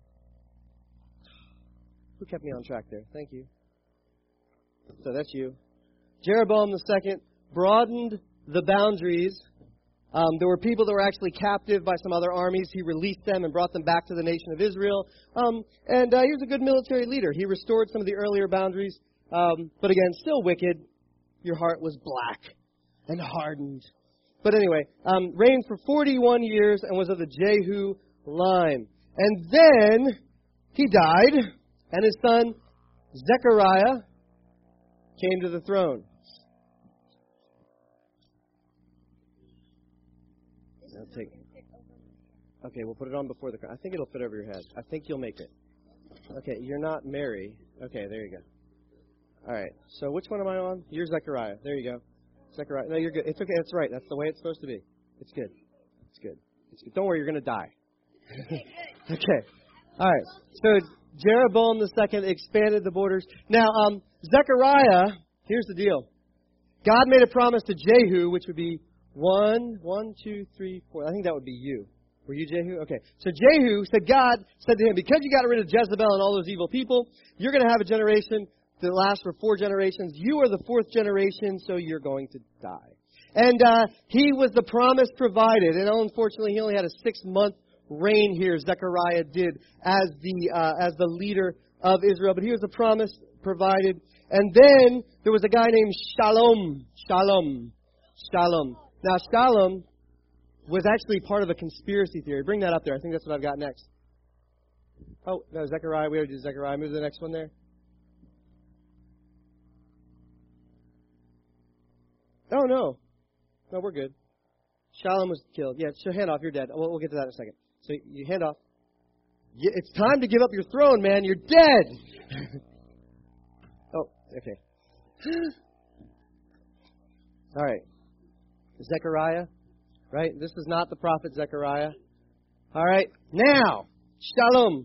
Who kept me on track there? Thank you. So that's you. Jeroboam II broadened the boundaries. There were people that were actually captive by some other armies. He released them and brought them back to the nation of Israel. And he was a good military leader. He restored some of the earlier boundaries. But again, still wicked. Your heart was black and hardened. But anyway, reigned for 41 years and was of the Jehu line. And then he died, and his son Zechariah came to the throne. Okay, we'll put it on before the... I think it'll fit over your head. I think you'll make it. Okay, you're not Mary. Okay, there you go. All right, so which one am I on? You're Zechariah. There you go. Zechariah. No, you're good. It's okay. That's right. That's the way it's supposed to be. It's good. It's good. It's good. Don't worry, you're going to die. Okay. All right. So Jeroboam II expanded the borders. Now, Zechariah, here's the deal. God made a promise to Jehu, which would be 1, 2, 3, 4. I think that would be you. Were you Jehu? Okay. So Jehu God said to him, because you got rid of Jezebel and all those evil people, you're going to have a generation that lasts for 4 generations. You are the 4th generation, so you're going to die. And he was the promise provided. And unfortunately, he only had a 6-month reign here, Zechariah did, as the leader of Israel. But he was the promise provided. And then there was a guy named Shalom. Now, Shalom was actually part of a conspiracy theory. Bring that up there. I think that's what I've got next. Oh, no, Zechariah. We already did Zechariah. Move to the next one there. Oh, no. No, we're good. Shalom was killed. Yeah, so hand off. You're dead. We'll get to that in a second. So you hand off. It's time to give up your throne, man. You're dead. Oh, okay. All right. Zechariah, right? This is not the prophet Zechariah. All right. Now, Shalom.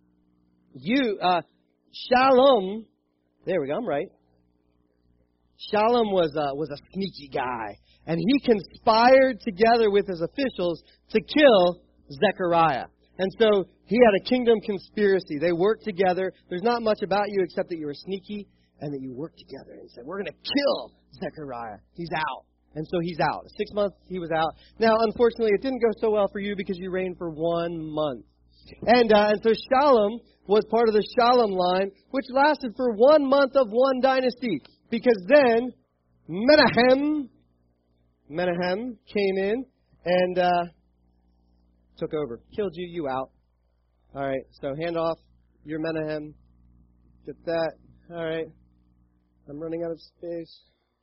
Shalom. There we go. I'm right. Shalom was a sneaky guy, and he conspired together with his officials to kill Zechariah. And so he had a kingdom conspiracy. They worked together. There's not much about you except that you were sneaky and that you worked together and said, we're going to kill Zechariah. He's out. And so he's out. 6 months, he was out. Now, unfortunately, it didn't go so well for you because you reigned for 1 month. And so Shalom was part of the Shalom line, which lasted for 1 month of one dynasty. Because then Menahem came in and took over. Killed you, you out. All right, so hand off your Menahem. Get that. All right. I'm running out of space.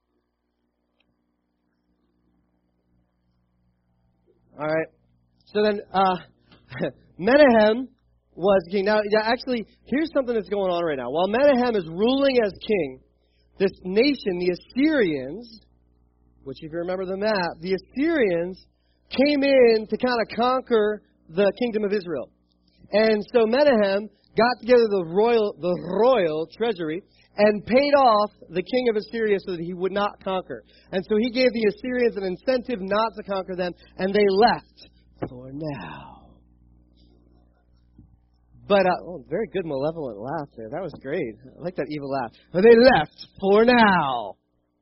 All right. So then Menahem was king. Now, actually, here's something that's going on right now. While Menahem is ruling as king, this nation, the Assyrians, which if you remember the map, the Assyrians came in to kind of conquer the kingdom of Israel. And so Menahem got together the royal treasury and paid off the king of Assyria so that he would not conquer. And so he gave the Assyrians an incentive not to conquer them, and they left for now. But, very good malevolent laugh there. That was great. I like that evil laugh. But they left for now.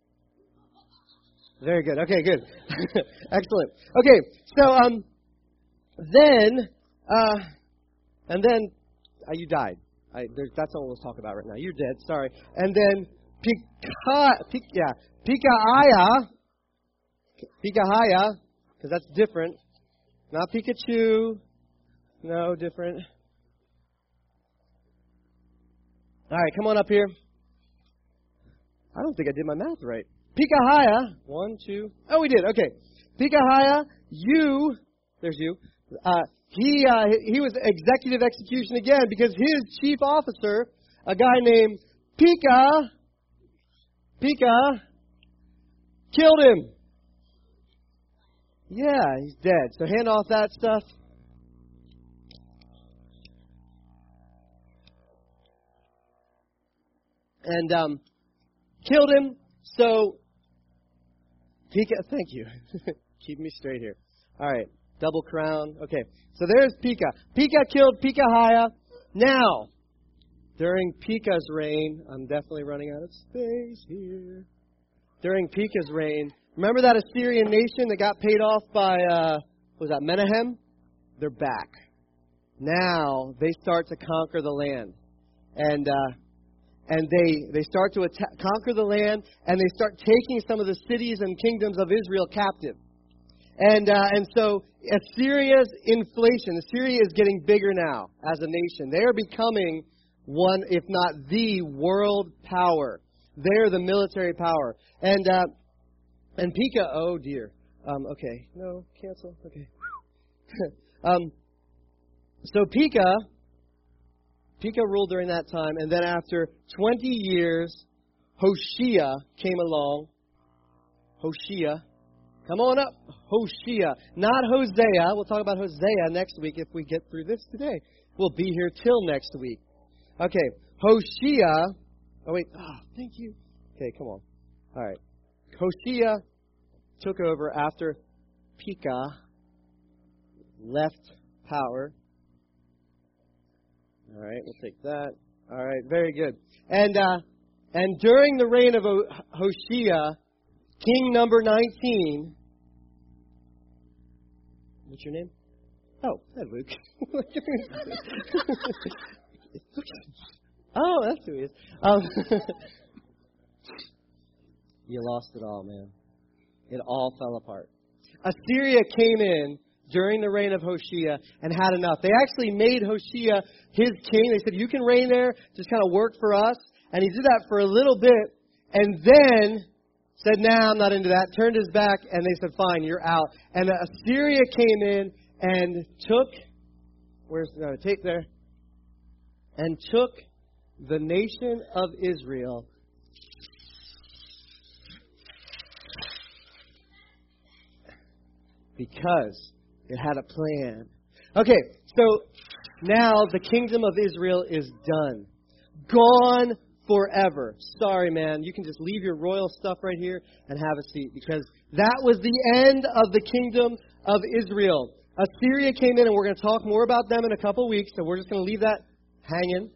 Very good. Okay, good. Excellent. Okay, so, then you died. That's all we'll talk about right now. You're dead. Sorry. And then Pekahiah, because that's different. Not Pikachu. No, different. All right, come on up here. I don't think I did my math right. Pekahiah, 1, 2. Oh, we did. Okay. Pekahiah, there's you. He was executive execution again because his chief officer, a guy named Pekah, killed him. Yeah, he's dead. So hand off that stuff. And killed him. So Pekah, thank you. Keep me straight here. All right. Double crown. Okay. So there's Pekah. Pekah killed Pekahiah. Now, during Pekah's reign, I'm definitely running out of space here. During Pekah's reign, remember that Assyrian nation that got paid off by, Menahem? They're back. Now, they start to conquer the land. And they start to conquer the land, and they start taking some of the cities and kingdoms of Israel captive. And so Assyria's inflation, Assyria is getting bigger now as a nation. They are becoming one, if not the world power. They're the military power. And Pekah, oh dear. Okay, no, cancel. Okay. So Pekah ruled during that time, and then after 20 years, Hoshea came along. Hoshea. Come on up, Hoshea. Not Hosea. We'll talk about Hosea next week if we get through this today. We'll be here till next week. Okay, Hoshea. Oh, wait. Oh, thank you. Okay, come on. All right. Hoshea took over after Pekah left power. All right, we'll take that. All right, very good. And during the reign of Hoshea, king number 19. What's your name? Oh, hi, Luke. Oh, that's who he is. You lost it all, man. It all fell apart. Assyria came in during the reign of Hoshea and had enough. They actually made Hoshea his king. They said, you can reign there, just kind of work for us. And he did that for a little bit, and then said, nah, I'm not into that, turned his back, and they said, fine, you're out. And Assyria came in and took, where's the tape there? And took the nation of Israel because it had a plan. Okay, so now the kingdom of Israel is done. Gone forever. Sorry, man. You can just leave your royal stuff right here and have a seat, because that was the end of the kingdom of Israel. Assyria came in, and we're going to talk more about them in a couple weeks, so we're just going to leave that hanging.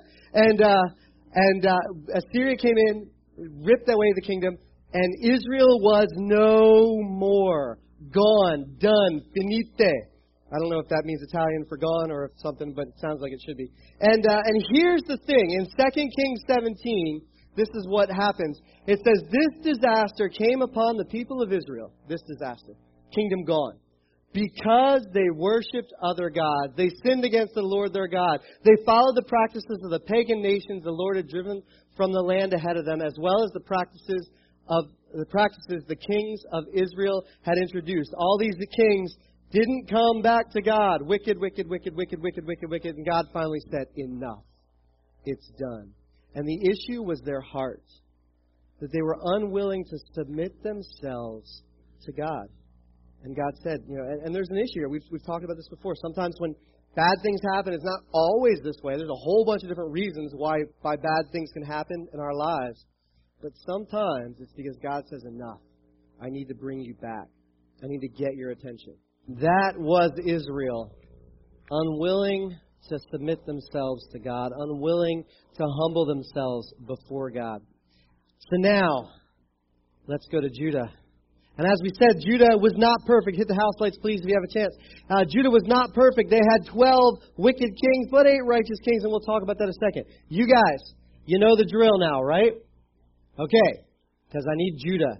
and Assyria came in, ripped away the kingdom, and Israel was no more. Gone, done, finite. I don't know if that means Italian for gone or something, but it sounds like it should be. And here's the thing. In 2 Kings 17, this is what happens. It says, this disaster came upon the people of Israel. This disaster. Kingdom gone. Because they worshipped other gods. They sinned against the Lord their God. They followed the practices of the pagan nations the Lord had driven from the land ahead of them, as well as the practices the kings of Israel had introduced. All these kings didn't come back to God. Wicked, wicked, wicked, wicked, wicked, wicked, wicked. And God finally said, enough. It's done. And the issue was their hearts. That they were unwilling to submit themselves to God. And God said, and there's an issue here. We've talked about this before. Sometimes when bad things happen, it's not always this way. There's a whole bunch of different reasons why bad things can happen in our lives. But sometimes it's because God says, enough. I need to bring you back. I need to get your attention. That was Israel, unwilling to submit themselves to God, unwilling to humble themselves before God. So now, let's go to Judah. And as we said, Judah was not perfect. Hit the house lights, please, if you have a chance. Judah was not perfect. They had 12 wicked kings, but 8 righteous kings, and we'll talk about that in a second. You guys, you know the drill now, right? Okay, because I need Judah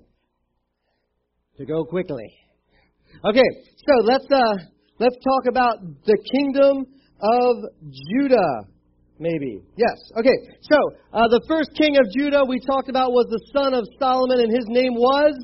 to go quickly. Okay, so let's talk about the kingdom of Judah, maybe. Yes, okay. So, the first king of Judah we talked about was the son of Solomon, and his name was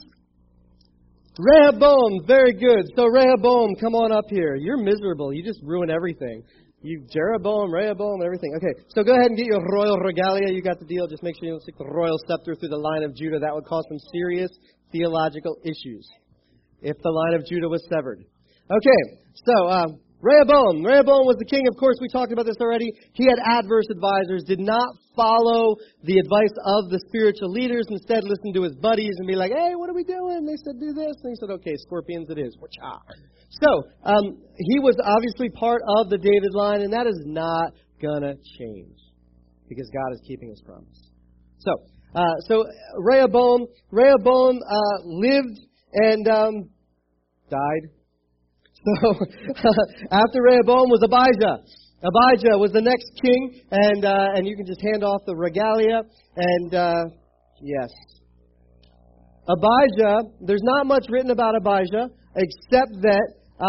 Rehoboam. Very good. So, Rehoboam, come on up here. You're miserable. You just ruin everything. You Jeroboam, Rehoboam, everything. Okay, so go ahead and get your royal regalia. You got the deal. Just make sure you don't stick the royal scepter through the line of Judah. That would cause some serious theological issues if the line of Judah was severed. Okay, so Rehoboam. Rehoboam was the king. Of course, we talked about this already. He had adverse advisors, did not follow the advice of the spiritual leaders. Instead, listened to his buddies and be like, hey, what are we doing? They said, do this. And he said, okay, scorpions it is. So, he was obviously part of the David line, and that is not going to change because God is keeping his promise. So Rehoboam lived and died. So, after Rehoboam was Abijah. Abijah was the next king, and you can just hand off the regalia. And, yes. Abijah, there's not much written about Abijah, except that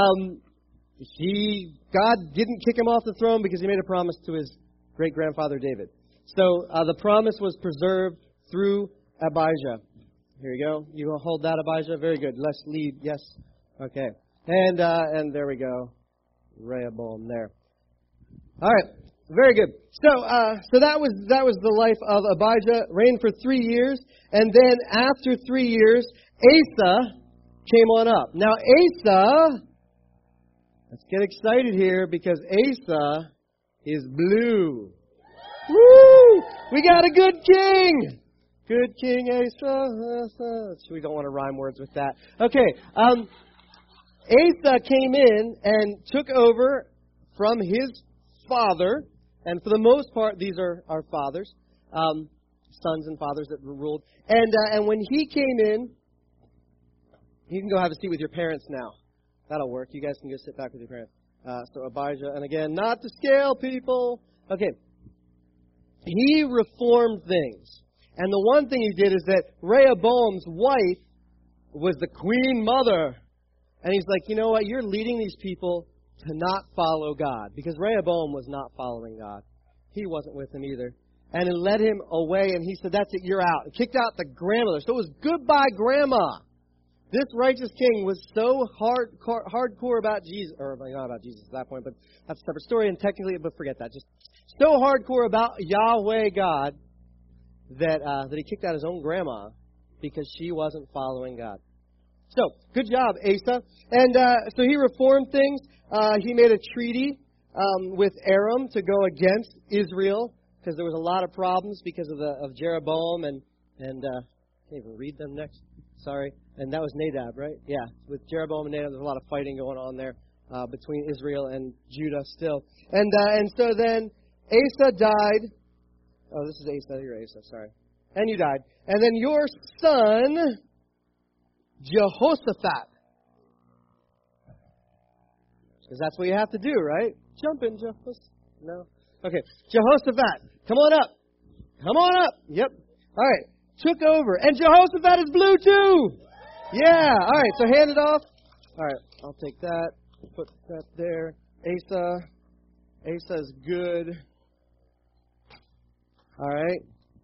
God didn't kick him off the throne because he made a promise to his great-grandfather David. So, the promise was preserved through Abijah. Here you go. You will hold that, Abijah? Very good. Let's lead. Yes. Okay. And there we go. Rehoboam there. All right. Very good. So that was the life of Abijah. Reigned for 3 years. And then after 3 years, Asa came on up. Now Asa, let's get excited here because Asa is blue. Woo! We got a good king! Good King Asa. We don't want to rhyme words with that. Okay. Asa came in and took over from his father. And for the most part, these are our fathers. Sons and fathers that ruled. And when he came in, you can go have a seat with your parents now. That'll work. You guys can go sit back with your parents. So Abijah. And again, not to scale, people. Okay. He reformed things. And the one thing he did is that Rehoboam's wife was the queen mother. And he's like, you know what? You're leading these people to not follow God. Because Rehoboam was not following God. He wasn't with him either. And it led him away, and he said, that's it, you're out. And kicked out the grandmother. So it was goodbye, Grandma. This righteous king was so hardcore about Jesus. Or not about Jesus at that point, but that's a separate story. And technically, but forget that. Just so hardcore about Yahweh God that he kicked out his own grandma because she wasn't following God. So, good job, Asa. And so he reformed things. He made a treaty with Aram to go against Israel because there was a lot of problems because of Jeroboam and I can't even read them next. Sorry. And that was Nadab, right? Yeah. With Jeroboam and Nadab, there's a lot of fighting going on there between Israel and Judah still. And so then Asa died. Oh, this is Asa. You're Asa. Sorry. And you died. And then your son, Jehoshaphat. Because that's what you have to do, right? Jump in, Jehoshaphat. No? Okay. Jehoshaphat. Come on up. Come on up. Yep. All right. Took over. And Jehoshaphat is blue too. Yeah. All right. So hand it off. All right. I'll take that. Put that there. Asa's good. All right.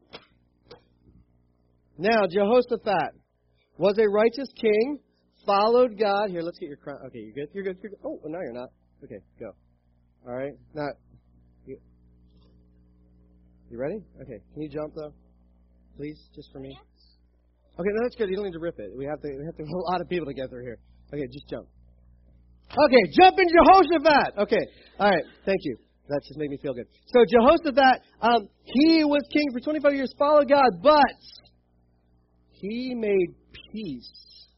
Now, Jehoshaphat was a righteous king, followed God. Here, let's get your crown. Okay, you good? You're good. You're good. Oh, no, you're not. Okay, go. All right. Not. You ready? Okay. Can you jump though, please, just for me? Okay, no, that's good. You don't need to rip it. We have a lot of people to get through here. Okay, just jump. Okay, jump in Jehoshaphat. Okay, all right, thank you. That just made me feel good. So Jehoshaphat, he was king for 25 years, followed God, but he made peace.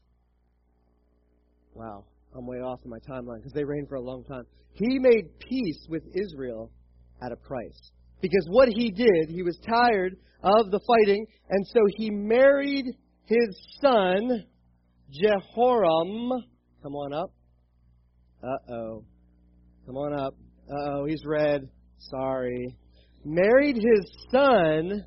Wow, I'm way off in my timeline because they reigned for a long time. He made peace with Israel at a price. Because what he did, he was tired of the fighting, and so he married his son, Jehoram. Come on up. Uh-oh. Come on up. Uh-oh, he's red. Sorry. Married his son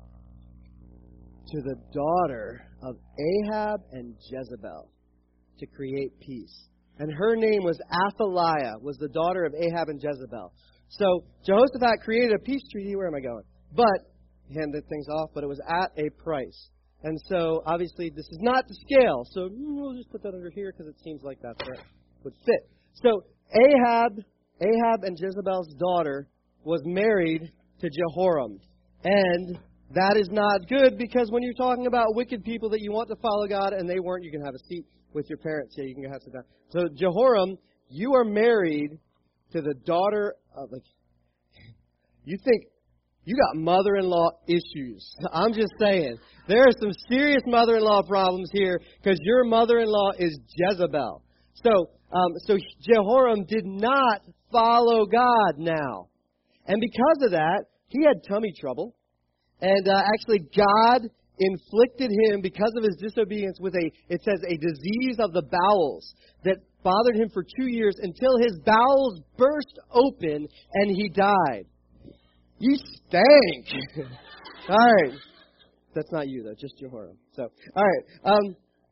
to the daughter of Ahab and Jezebel to create peace. And her name was Athaliah, was the daughter of Ahab and Jezebel. So Jehoshaphat created a peace treaty. Where am I going? But he handed things off, but it was at a price. And so, obviously, this is not to scale. So we'll just put that under here because it seems like that's what would fit. So Ahab and Jezebel's daughter was married to Jehoram. And that is not good because when you're talking about wicked people that you want to follow God and they weren't, you can have a seat with your parents. Yeah, you can have some time. So Jehoram, you are married to the daughter of, you think you got mother-in-law issues. I'm just saying. There are some serious mother-in-law problems here because your mother-in-law is Jezebel. So Jehoram did not follow God now. And because of that, he had tummy trouble. And actually, God inflicted him, because of his disobedience, with it says, a disease of the bowels that bothered him for 2 years until his bowels burst open and he died. You stank. All right. That's not you, though, just Jehoram. So, all right.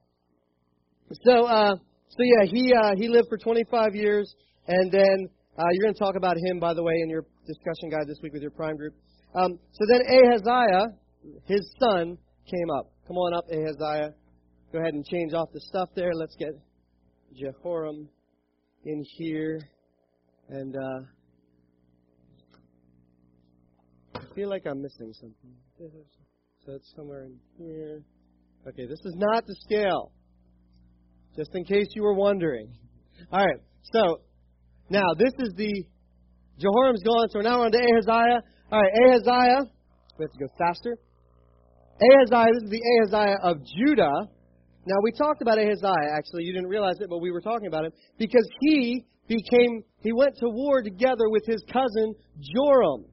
So yeah, he lived for 25 years, and then you're going to talk about him, by the way, in your discussion guide this week with your prime group. So then Ahaziah, his son, came up. Come on up, Ahaziah. Go ahead and change off the stuff there. Let's get Jehoram in here. And I feel like I'm missing something. So it's somewhere in here. Okay, this is not the scale. Just in case you were wondering. All right, so now this is the Jehoram's gone, so now we're on to Ahaziah. All right, Ahaziah. We have to go faster. Ahaziah, this is the Ahaziah of Judah. Now, we talked about Ahaziah, actually. You didn't realize it, but we were talking about him. Because he went to war together with his cousin, Joram.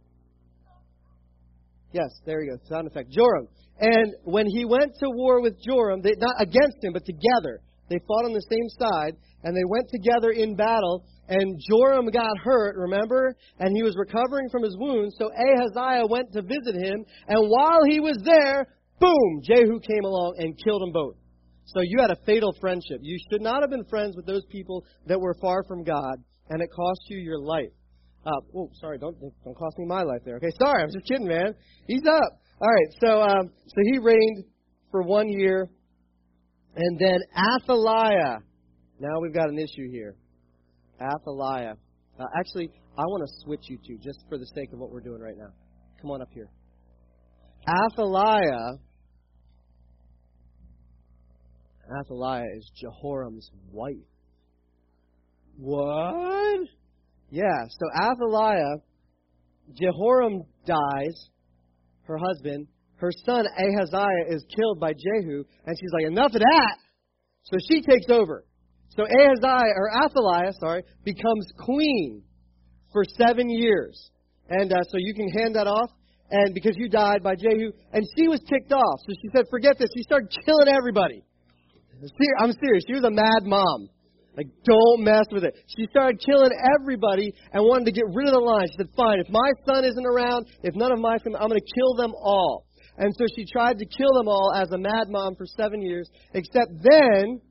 Yes, there you go, sound effect. Joram. And when he went to war with Joram, not against him, but together, they fought on the same side, and they went together in battle, and Joram got hurt, remember? And he was recovering from his wounds, so Ahaziah went to visit him, and while he was there, boom, Jehu came along and killed them both. So you had a fatal friendship. You should not have been friends with those people that were far from God, and it cost you your life. Sorry, don't cost me my life there. Okay, sorry, I'm just kidding, man. He's up. All right, so he reigned for 1 year, and then Athaliah. Now we've got an issue here. Athaliah. Actually, I want to switch you two, just for the sake of what we're doing right now. Come on up here. Athaliah is Jehoram's wife. What? Yeah, so Athaliah, Jehoram dies, her husband. Her son Ahaziah is killed by Jehu, and she's like, enough of that! So she takes over. So Athaliah becomes queen for 7 years. And so you can hand that off, and because you died by Jehu, and she was ticked off. So she said, forget this. She started killing everybody. I'm serious. She was a mad mom. Like, don't mess with it. She started killing everybody and wanted to get rid of the line. She said, fine, if my son isn't around, if none of my family, I'm going to kill them all. And so she tried to kill them all as a mad mom for 7 years, except then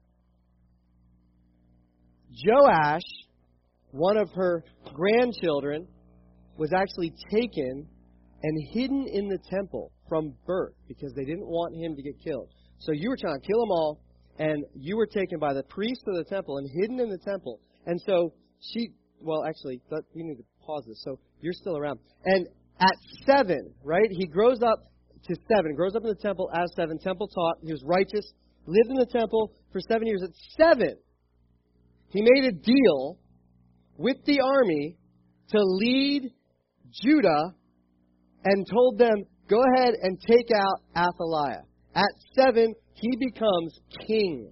Joash, one of her grandchildren, was actually taken and hidden in the temple from birth because they didn't want him to get killed. So you were trying to kill them all, and you were taken by the priest of the temple and hidden in the temple. And so we need to pause this. So you're still around. And at 7, right, he grows up to 7, grows up in the temple as 7, temple taught. He was righteous, lived in the temple for 7 years. At 7, he made a deal with the army to lead Judah and told them, go ahead and take out Athaliah. At 7, he becomes king.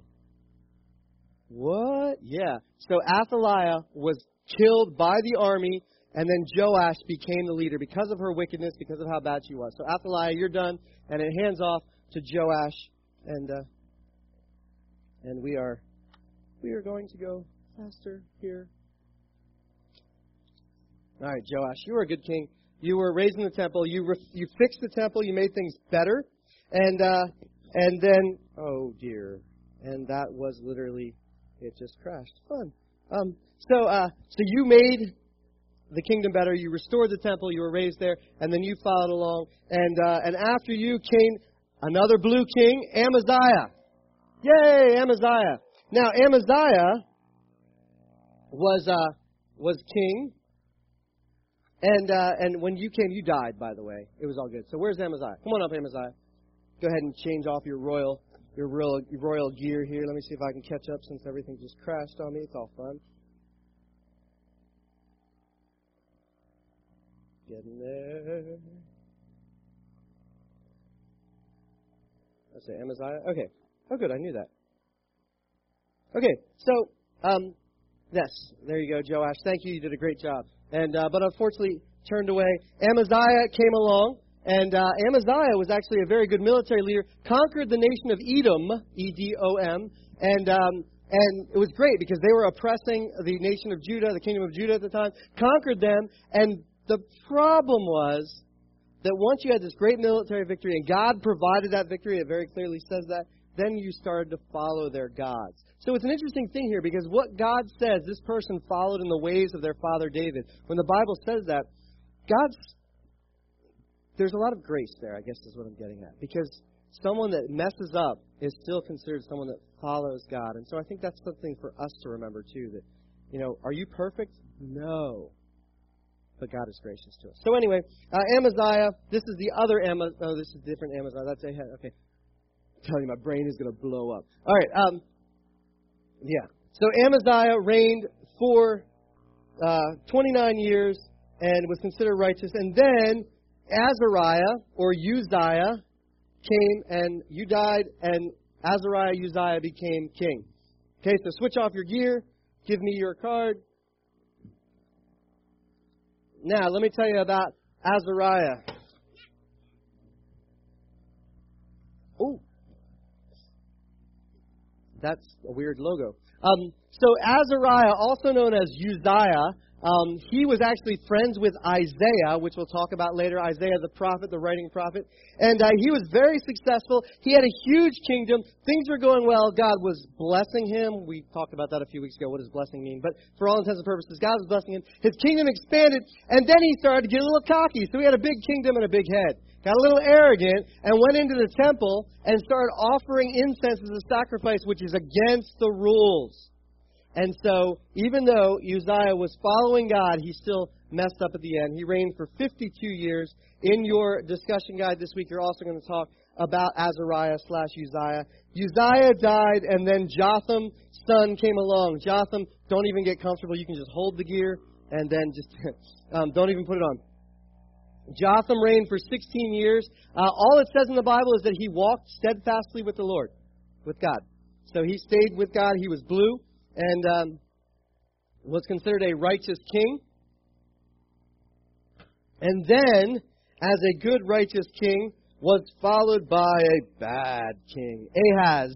What? Yeah. So Athaliah was killed by the army, and then Joash became the leader because of her wickedness, because of how bad she was. So Athaliah, you're done, and it hands off to Joash, and we are going to go faster here. All right, Joash, you were a good king. You were raised in the temple. You fixed the temple. You made things better, and then oh dear, and that was literally it. Just crashed. Fun. So you made the kingdom better. You restored the temple. You were raised there, and then you followed along. And after you came another blue king, Amaziah. Yay, Amaziah! Now Amaziah was king, and when you came, you died. By the way, it was all good. So where's Amaziah? Come on up, Amaziah. Go ahead and change off your royal gear here. Let me see if I can catch up since everything just crashed on me. It's all fun. Getting there. Let's say Amaziah. Okay. Oh, good. I knew that. Okay. So, yes. There you go, Joash. Thank you. You did a great job. And but unfortunately turned away. Amaziah came along, and Amaziah was actually a very good military leader. Conquered the nation of Edom, E-D-O-M, and it was great because they were oppressing the nation of Judah, the kingdom of Judah at the time. Conquered them, and the problem was that once you had this great military victory, and God provided that victory, it very clearly says that, then you started to follow their gods. So it's an interesting thing here, because what God says, this person followed in the ways of their father David. When the Bible says that, there's a lot of grace there, I guess is what I'm getting at. Because someone that messes up is still considered someone that follows God. And so I think that's something for us to remember too, that, are you perfect? No. But God is gracious to us. So anyway, Amaziah, this is the other Amaziah. Oh, this is different Amaziah. That's Ahaz. Okay. I'm telling you, my brain is going to blow up. All right. Yeah. So Amaziah reigned for 29 years and was considered righteous. And then Azariah, or Uzziah, came, and you died, and Azariah, Uzziah became king. Okay, so switch off your gear. Give me your card. Now, let me tell you about Azariah. Oh, that's a weird logo. So Azariah, also known as Uzziah, he was actually friends with Isaiah, which we'll talk about later. Isaiah the prophet, the writing prophet. And he was very successful. He had a huge kingdom. Things were going well. God was blessing him. We talked about that a few weeks ago. What does blessing mean? But for all intents and purposes, God was blessing him. His kingdom expanded, and then he started to get a little cocky. So he had a big kingdom and a big head. Got a little arrogant and went into the temple and started offering incense as a sacrifice, which is against the rules. And so, even though Uzziah was following God, he still messed up at the end. He reigned for 52 years. In your discussion guide this week, you're also going to talk about Azariah/Uzziah. Uzziah died, and then Jotham's son came along. Jotham, don't even get comfortable. You can just hold the gear, and then just don't even put it on. Jotham reigned for 16 years. All it says in the Bible is that he walked steadfastly with the Lord, with God. So he stayed with God. He was blue. And was considered a righteous king. And then, as a good righteous king, was followed by a bad king, Ahaz.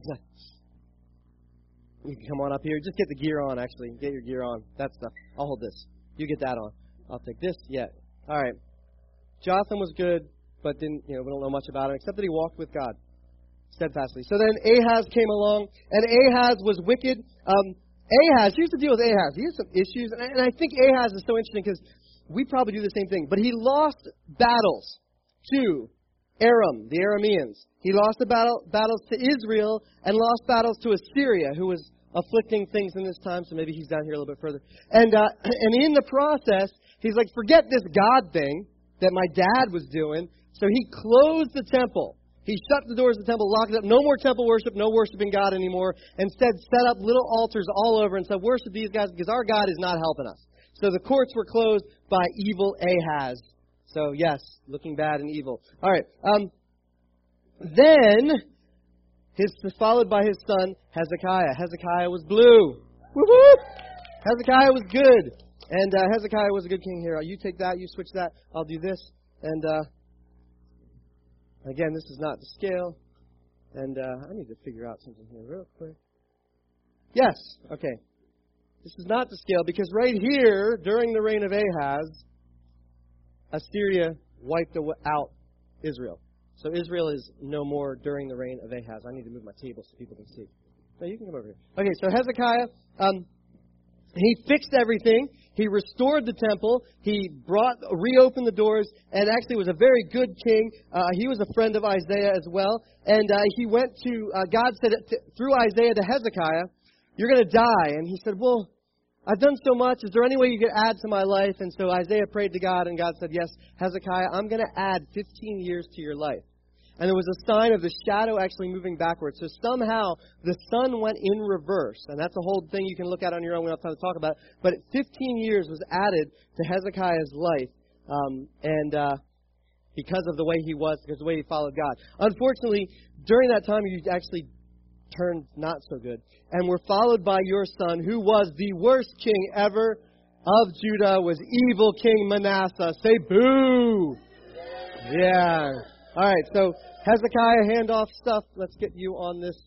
You can come on up here. Just get the gear on, actually. Get your gear on. That stuff. I'll hold this. You get that on. I'll take this. Yeah. All right. Jotham was good, but didn't, we don't know much about him, except that he walked with God steadfastly. So then Ahaz came along, and Ahaz was wicked. Here's the deal with Ahaz. He has some issues, and I think Ahaz is so interesting because we probably do the same thing. But he lost battles to Aram, the Arameans. He lost the battles to Israel and lost battles to Assyria, who was afflicting things in this time. So maybe he's down here a little bit further. And in the process, he's like, forget this God thing that my dad was doing. So he closed the temple. He shut the doors of the temple, locked it up. No more temple worship, no worshiping God anymore. Instead, set up little altars all over and said, worship these guys because our God is not helping us. So the courts were closed by evil Ahaz. So, yes, looking bad and evil. All right. Then, followed by his son, Hezekiah. Hezekiah was blue. Woo-hoo! Hezekiah was good. And Hezekiah was a good king here. You take that, you switch that, I'll do this. And again, this is not the scale. And I need to figure out something here real quick. Yes, okay. This is not the scale because right here, during the reign of Ahaz, Assyria wiped out Israel. So Israel is no more during the reign of Ahaz. I need to move my table so people can see. No, you can come over here. Okay, so Hezekiah, he fixed everything. He restored the temple. He reopened the doors, and actually was a very good king. He was a friend of Isaiah as well. And he went to, God said through Isaiah to Hezekiah, you're going to die. And he said, well, I've done so much. Is there any way you could add to my life? And so Isaiah prayed to God, and God said, yes, Hezekiah, I'm going to add 15 years to your life. And there was a sign of the shadow actually moving backwards. So somehow the sun went in reverse. And that's a whole thing you can look at on your own. We don't have time to talk about it. But 15 years was added to Hezekiah's life. Because of the way he was, because of the way he followed God. Unfortunately, during that time, he actually turned not so good. And were followed by your son, who was the worst king ever of Judah, was evil King Manasseh. Say boo! Yeah. All right, so Hezekiah, handoff stuff. Let's get you on this.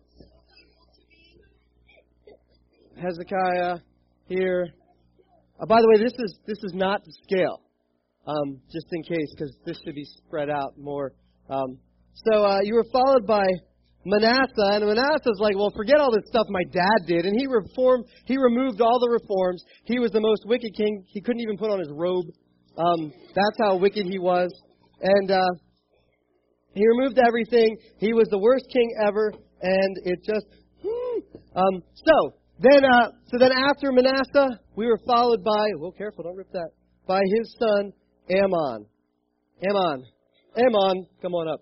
Hezekiah here. By the way, this is not the scale, just in case, because this should be spread out more. So you were followed by Manasseh, and Manasseh's like, well, forget all this stuff my dad did, and he removed all the reforms. He was the most wicked king. He couldn't even put on his robe. That's how wicked he was, and he removed everything. He was the worst king ever, and it just. So then after Manasseh, we were followed by. Well, careful, don't rip that. By his son Ammon. Ammon, come on up.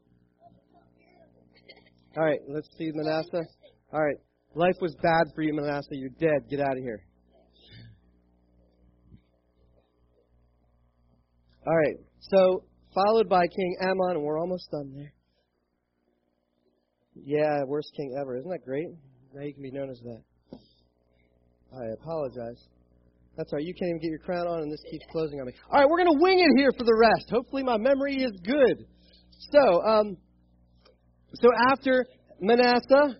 All right, let's see Manasseh. All right, life was bad for you, Manasseh. You're dead. Get out of here. All right, so followed by King Ammon, and we're almost done there. Yeah, worst king ever. Isn't that great? Now you can be known as that. I apologize. That's all right. You can't even get your crown on, and this keeps closing on me. All right, we're going to wing it here for the rest. Hopefully my memory is good. So after Manasseh...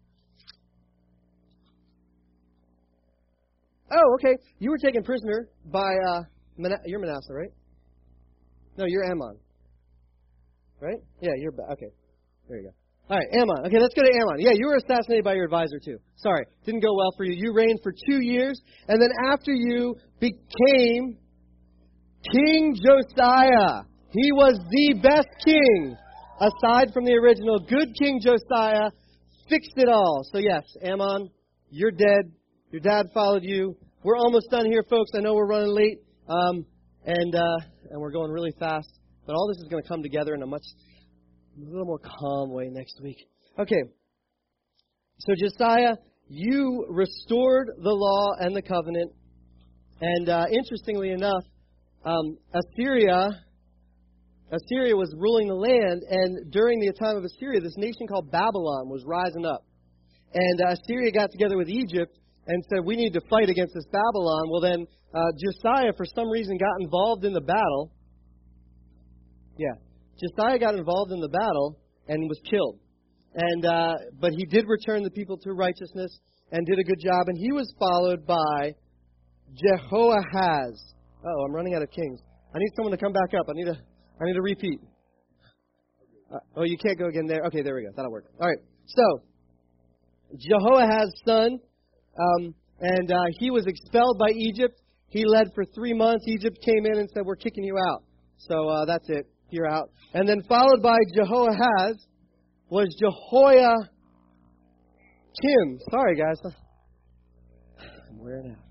Oh, okay. You were taken prisoner by... you're Manasseh, right? No, you're Ammon. Right? Yeah, you're... Okay. There you go. All right, Ammon. Okay, let's go to Ammon. Yeah, you were assassinated by your advisor, too. Sorry, didn't go well for you. You reigned for 2 years, and then after you became King Josiah. He was the best king, aside from the original. Good King Josiah fixed it all. So yes, Ammon, you're dead. Your dad followed you. We're almost done here, folks. I know we're running late, and we're going really fast. But all this is going to come together in a little more calm way next week. Okay. So Josiah, you restored the law and the covenant. And interestingly enough, Assyria was ruling the land. And during the time of Assyria, this nation called Babylon was rising up. And Assyria got together with Egypt and said, we need to fight against this Babylon. Well, then Josiah, for some reason, got involved in the battle. Yeah. Josiah got involved in the battle and was killed. And but he did return the people to righteousness and did a good job. And he was followed by Jehoahaz. Oh, I'm running out of kings. I need someone to come back up. I need to repeat. Oh, you can't go again there. Okay, there we go. That'll work. All right. So Jehoahaz's son, and he was expelled by Egypt. He led for 3 months. Egypt came in and said, we're kicking you out. So that's it. You're out. And then followed by Jehoahaz was Jehoiakim. Sorry, guys. I'm wearing out.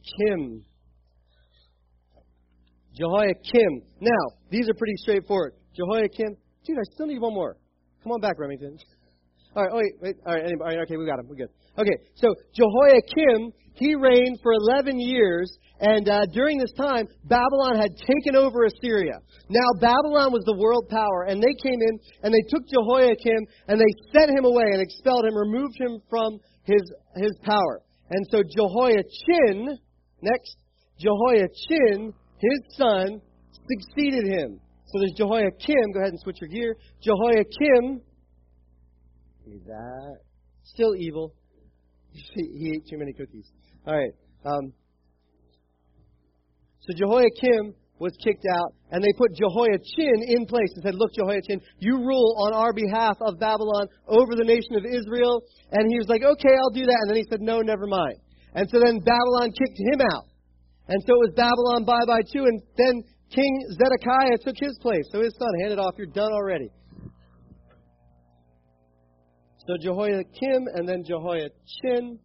Jehoiakim. Now, these are pretty straightforward. Jehoiakim. Dude, I still need one more. Come on back, Remington. All right, wait. All right, okay, we got him. We're good. Okay, so Jehoiakim, he reigned for 11 years, and during this time, Babylon had taken over Assyria. Now, Babylon was the world power, and they came in, and they took Jehoiakim, and they sent him away and expelled him, removed him from his power. And so Jehoiachin, Jehoiachin, his son, succeeded him. So there's Jehoiakim. Go ahead and switch your gear. Jehoiakim. Give me that. Still evil. He ate too many cookies. All right. So Jehoiakim was kicked out, and they put Jehoiachin in place and said, look, Jehoiachin, you rule on our behalf of Babylon over the nation of Israel. And he was like, okay, I'll do that. And then he said, no, never mind. And so then Babylon kicked him out. And so it was Babylon bye-bye too. And then King Zedekiah took his place. So his son, hand it off, you're done already. So Jehoiakim and then Jehoiachin.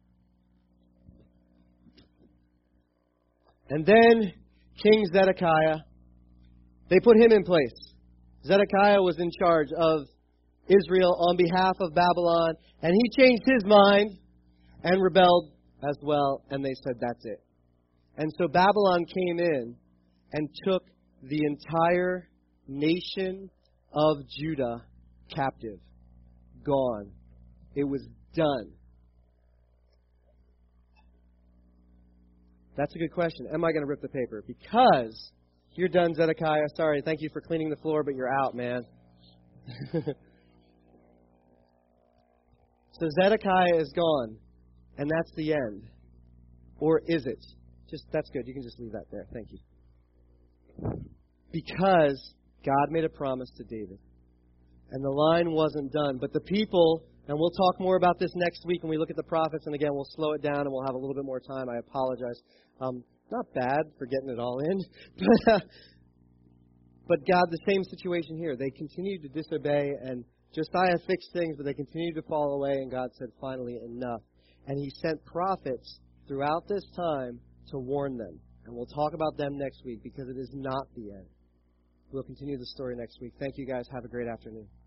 And then King Zedekiah. They put him in place. Zedekiah was in charge of Israel on behalf of Babylon. And he changed his mind and rebelled as well. And they said, that's it. And so Babylon came in and took the entire nation of Judah captive. Gone. It was done. That's a good question. Am I going to rip the paper? Because you're done, Zedekiah. Sorry, thank you for cleaning the floor, but you're out, man. So Zedekiah is gone, and that's the end. Or is it? That's good. You can just leave that there. Thank you. Because God made a promise to David. And the line wasn't done. But the people, and we'll talk more about this next week when we look at the prophets. And again, we'll slow it down and we'll have a little bit more time. I apologize. Not bad for getting it all in. But God, the same situation here. They continued to disobey, and Josiah fixed things, but they continued to fall away. And God said, finally, enough. And he sent prophets throughout this time to warn them. And we'll talk about them next week because it is not the end. We'll continue the story next week. Thank you guys. Have a great afternoon.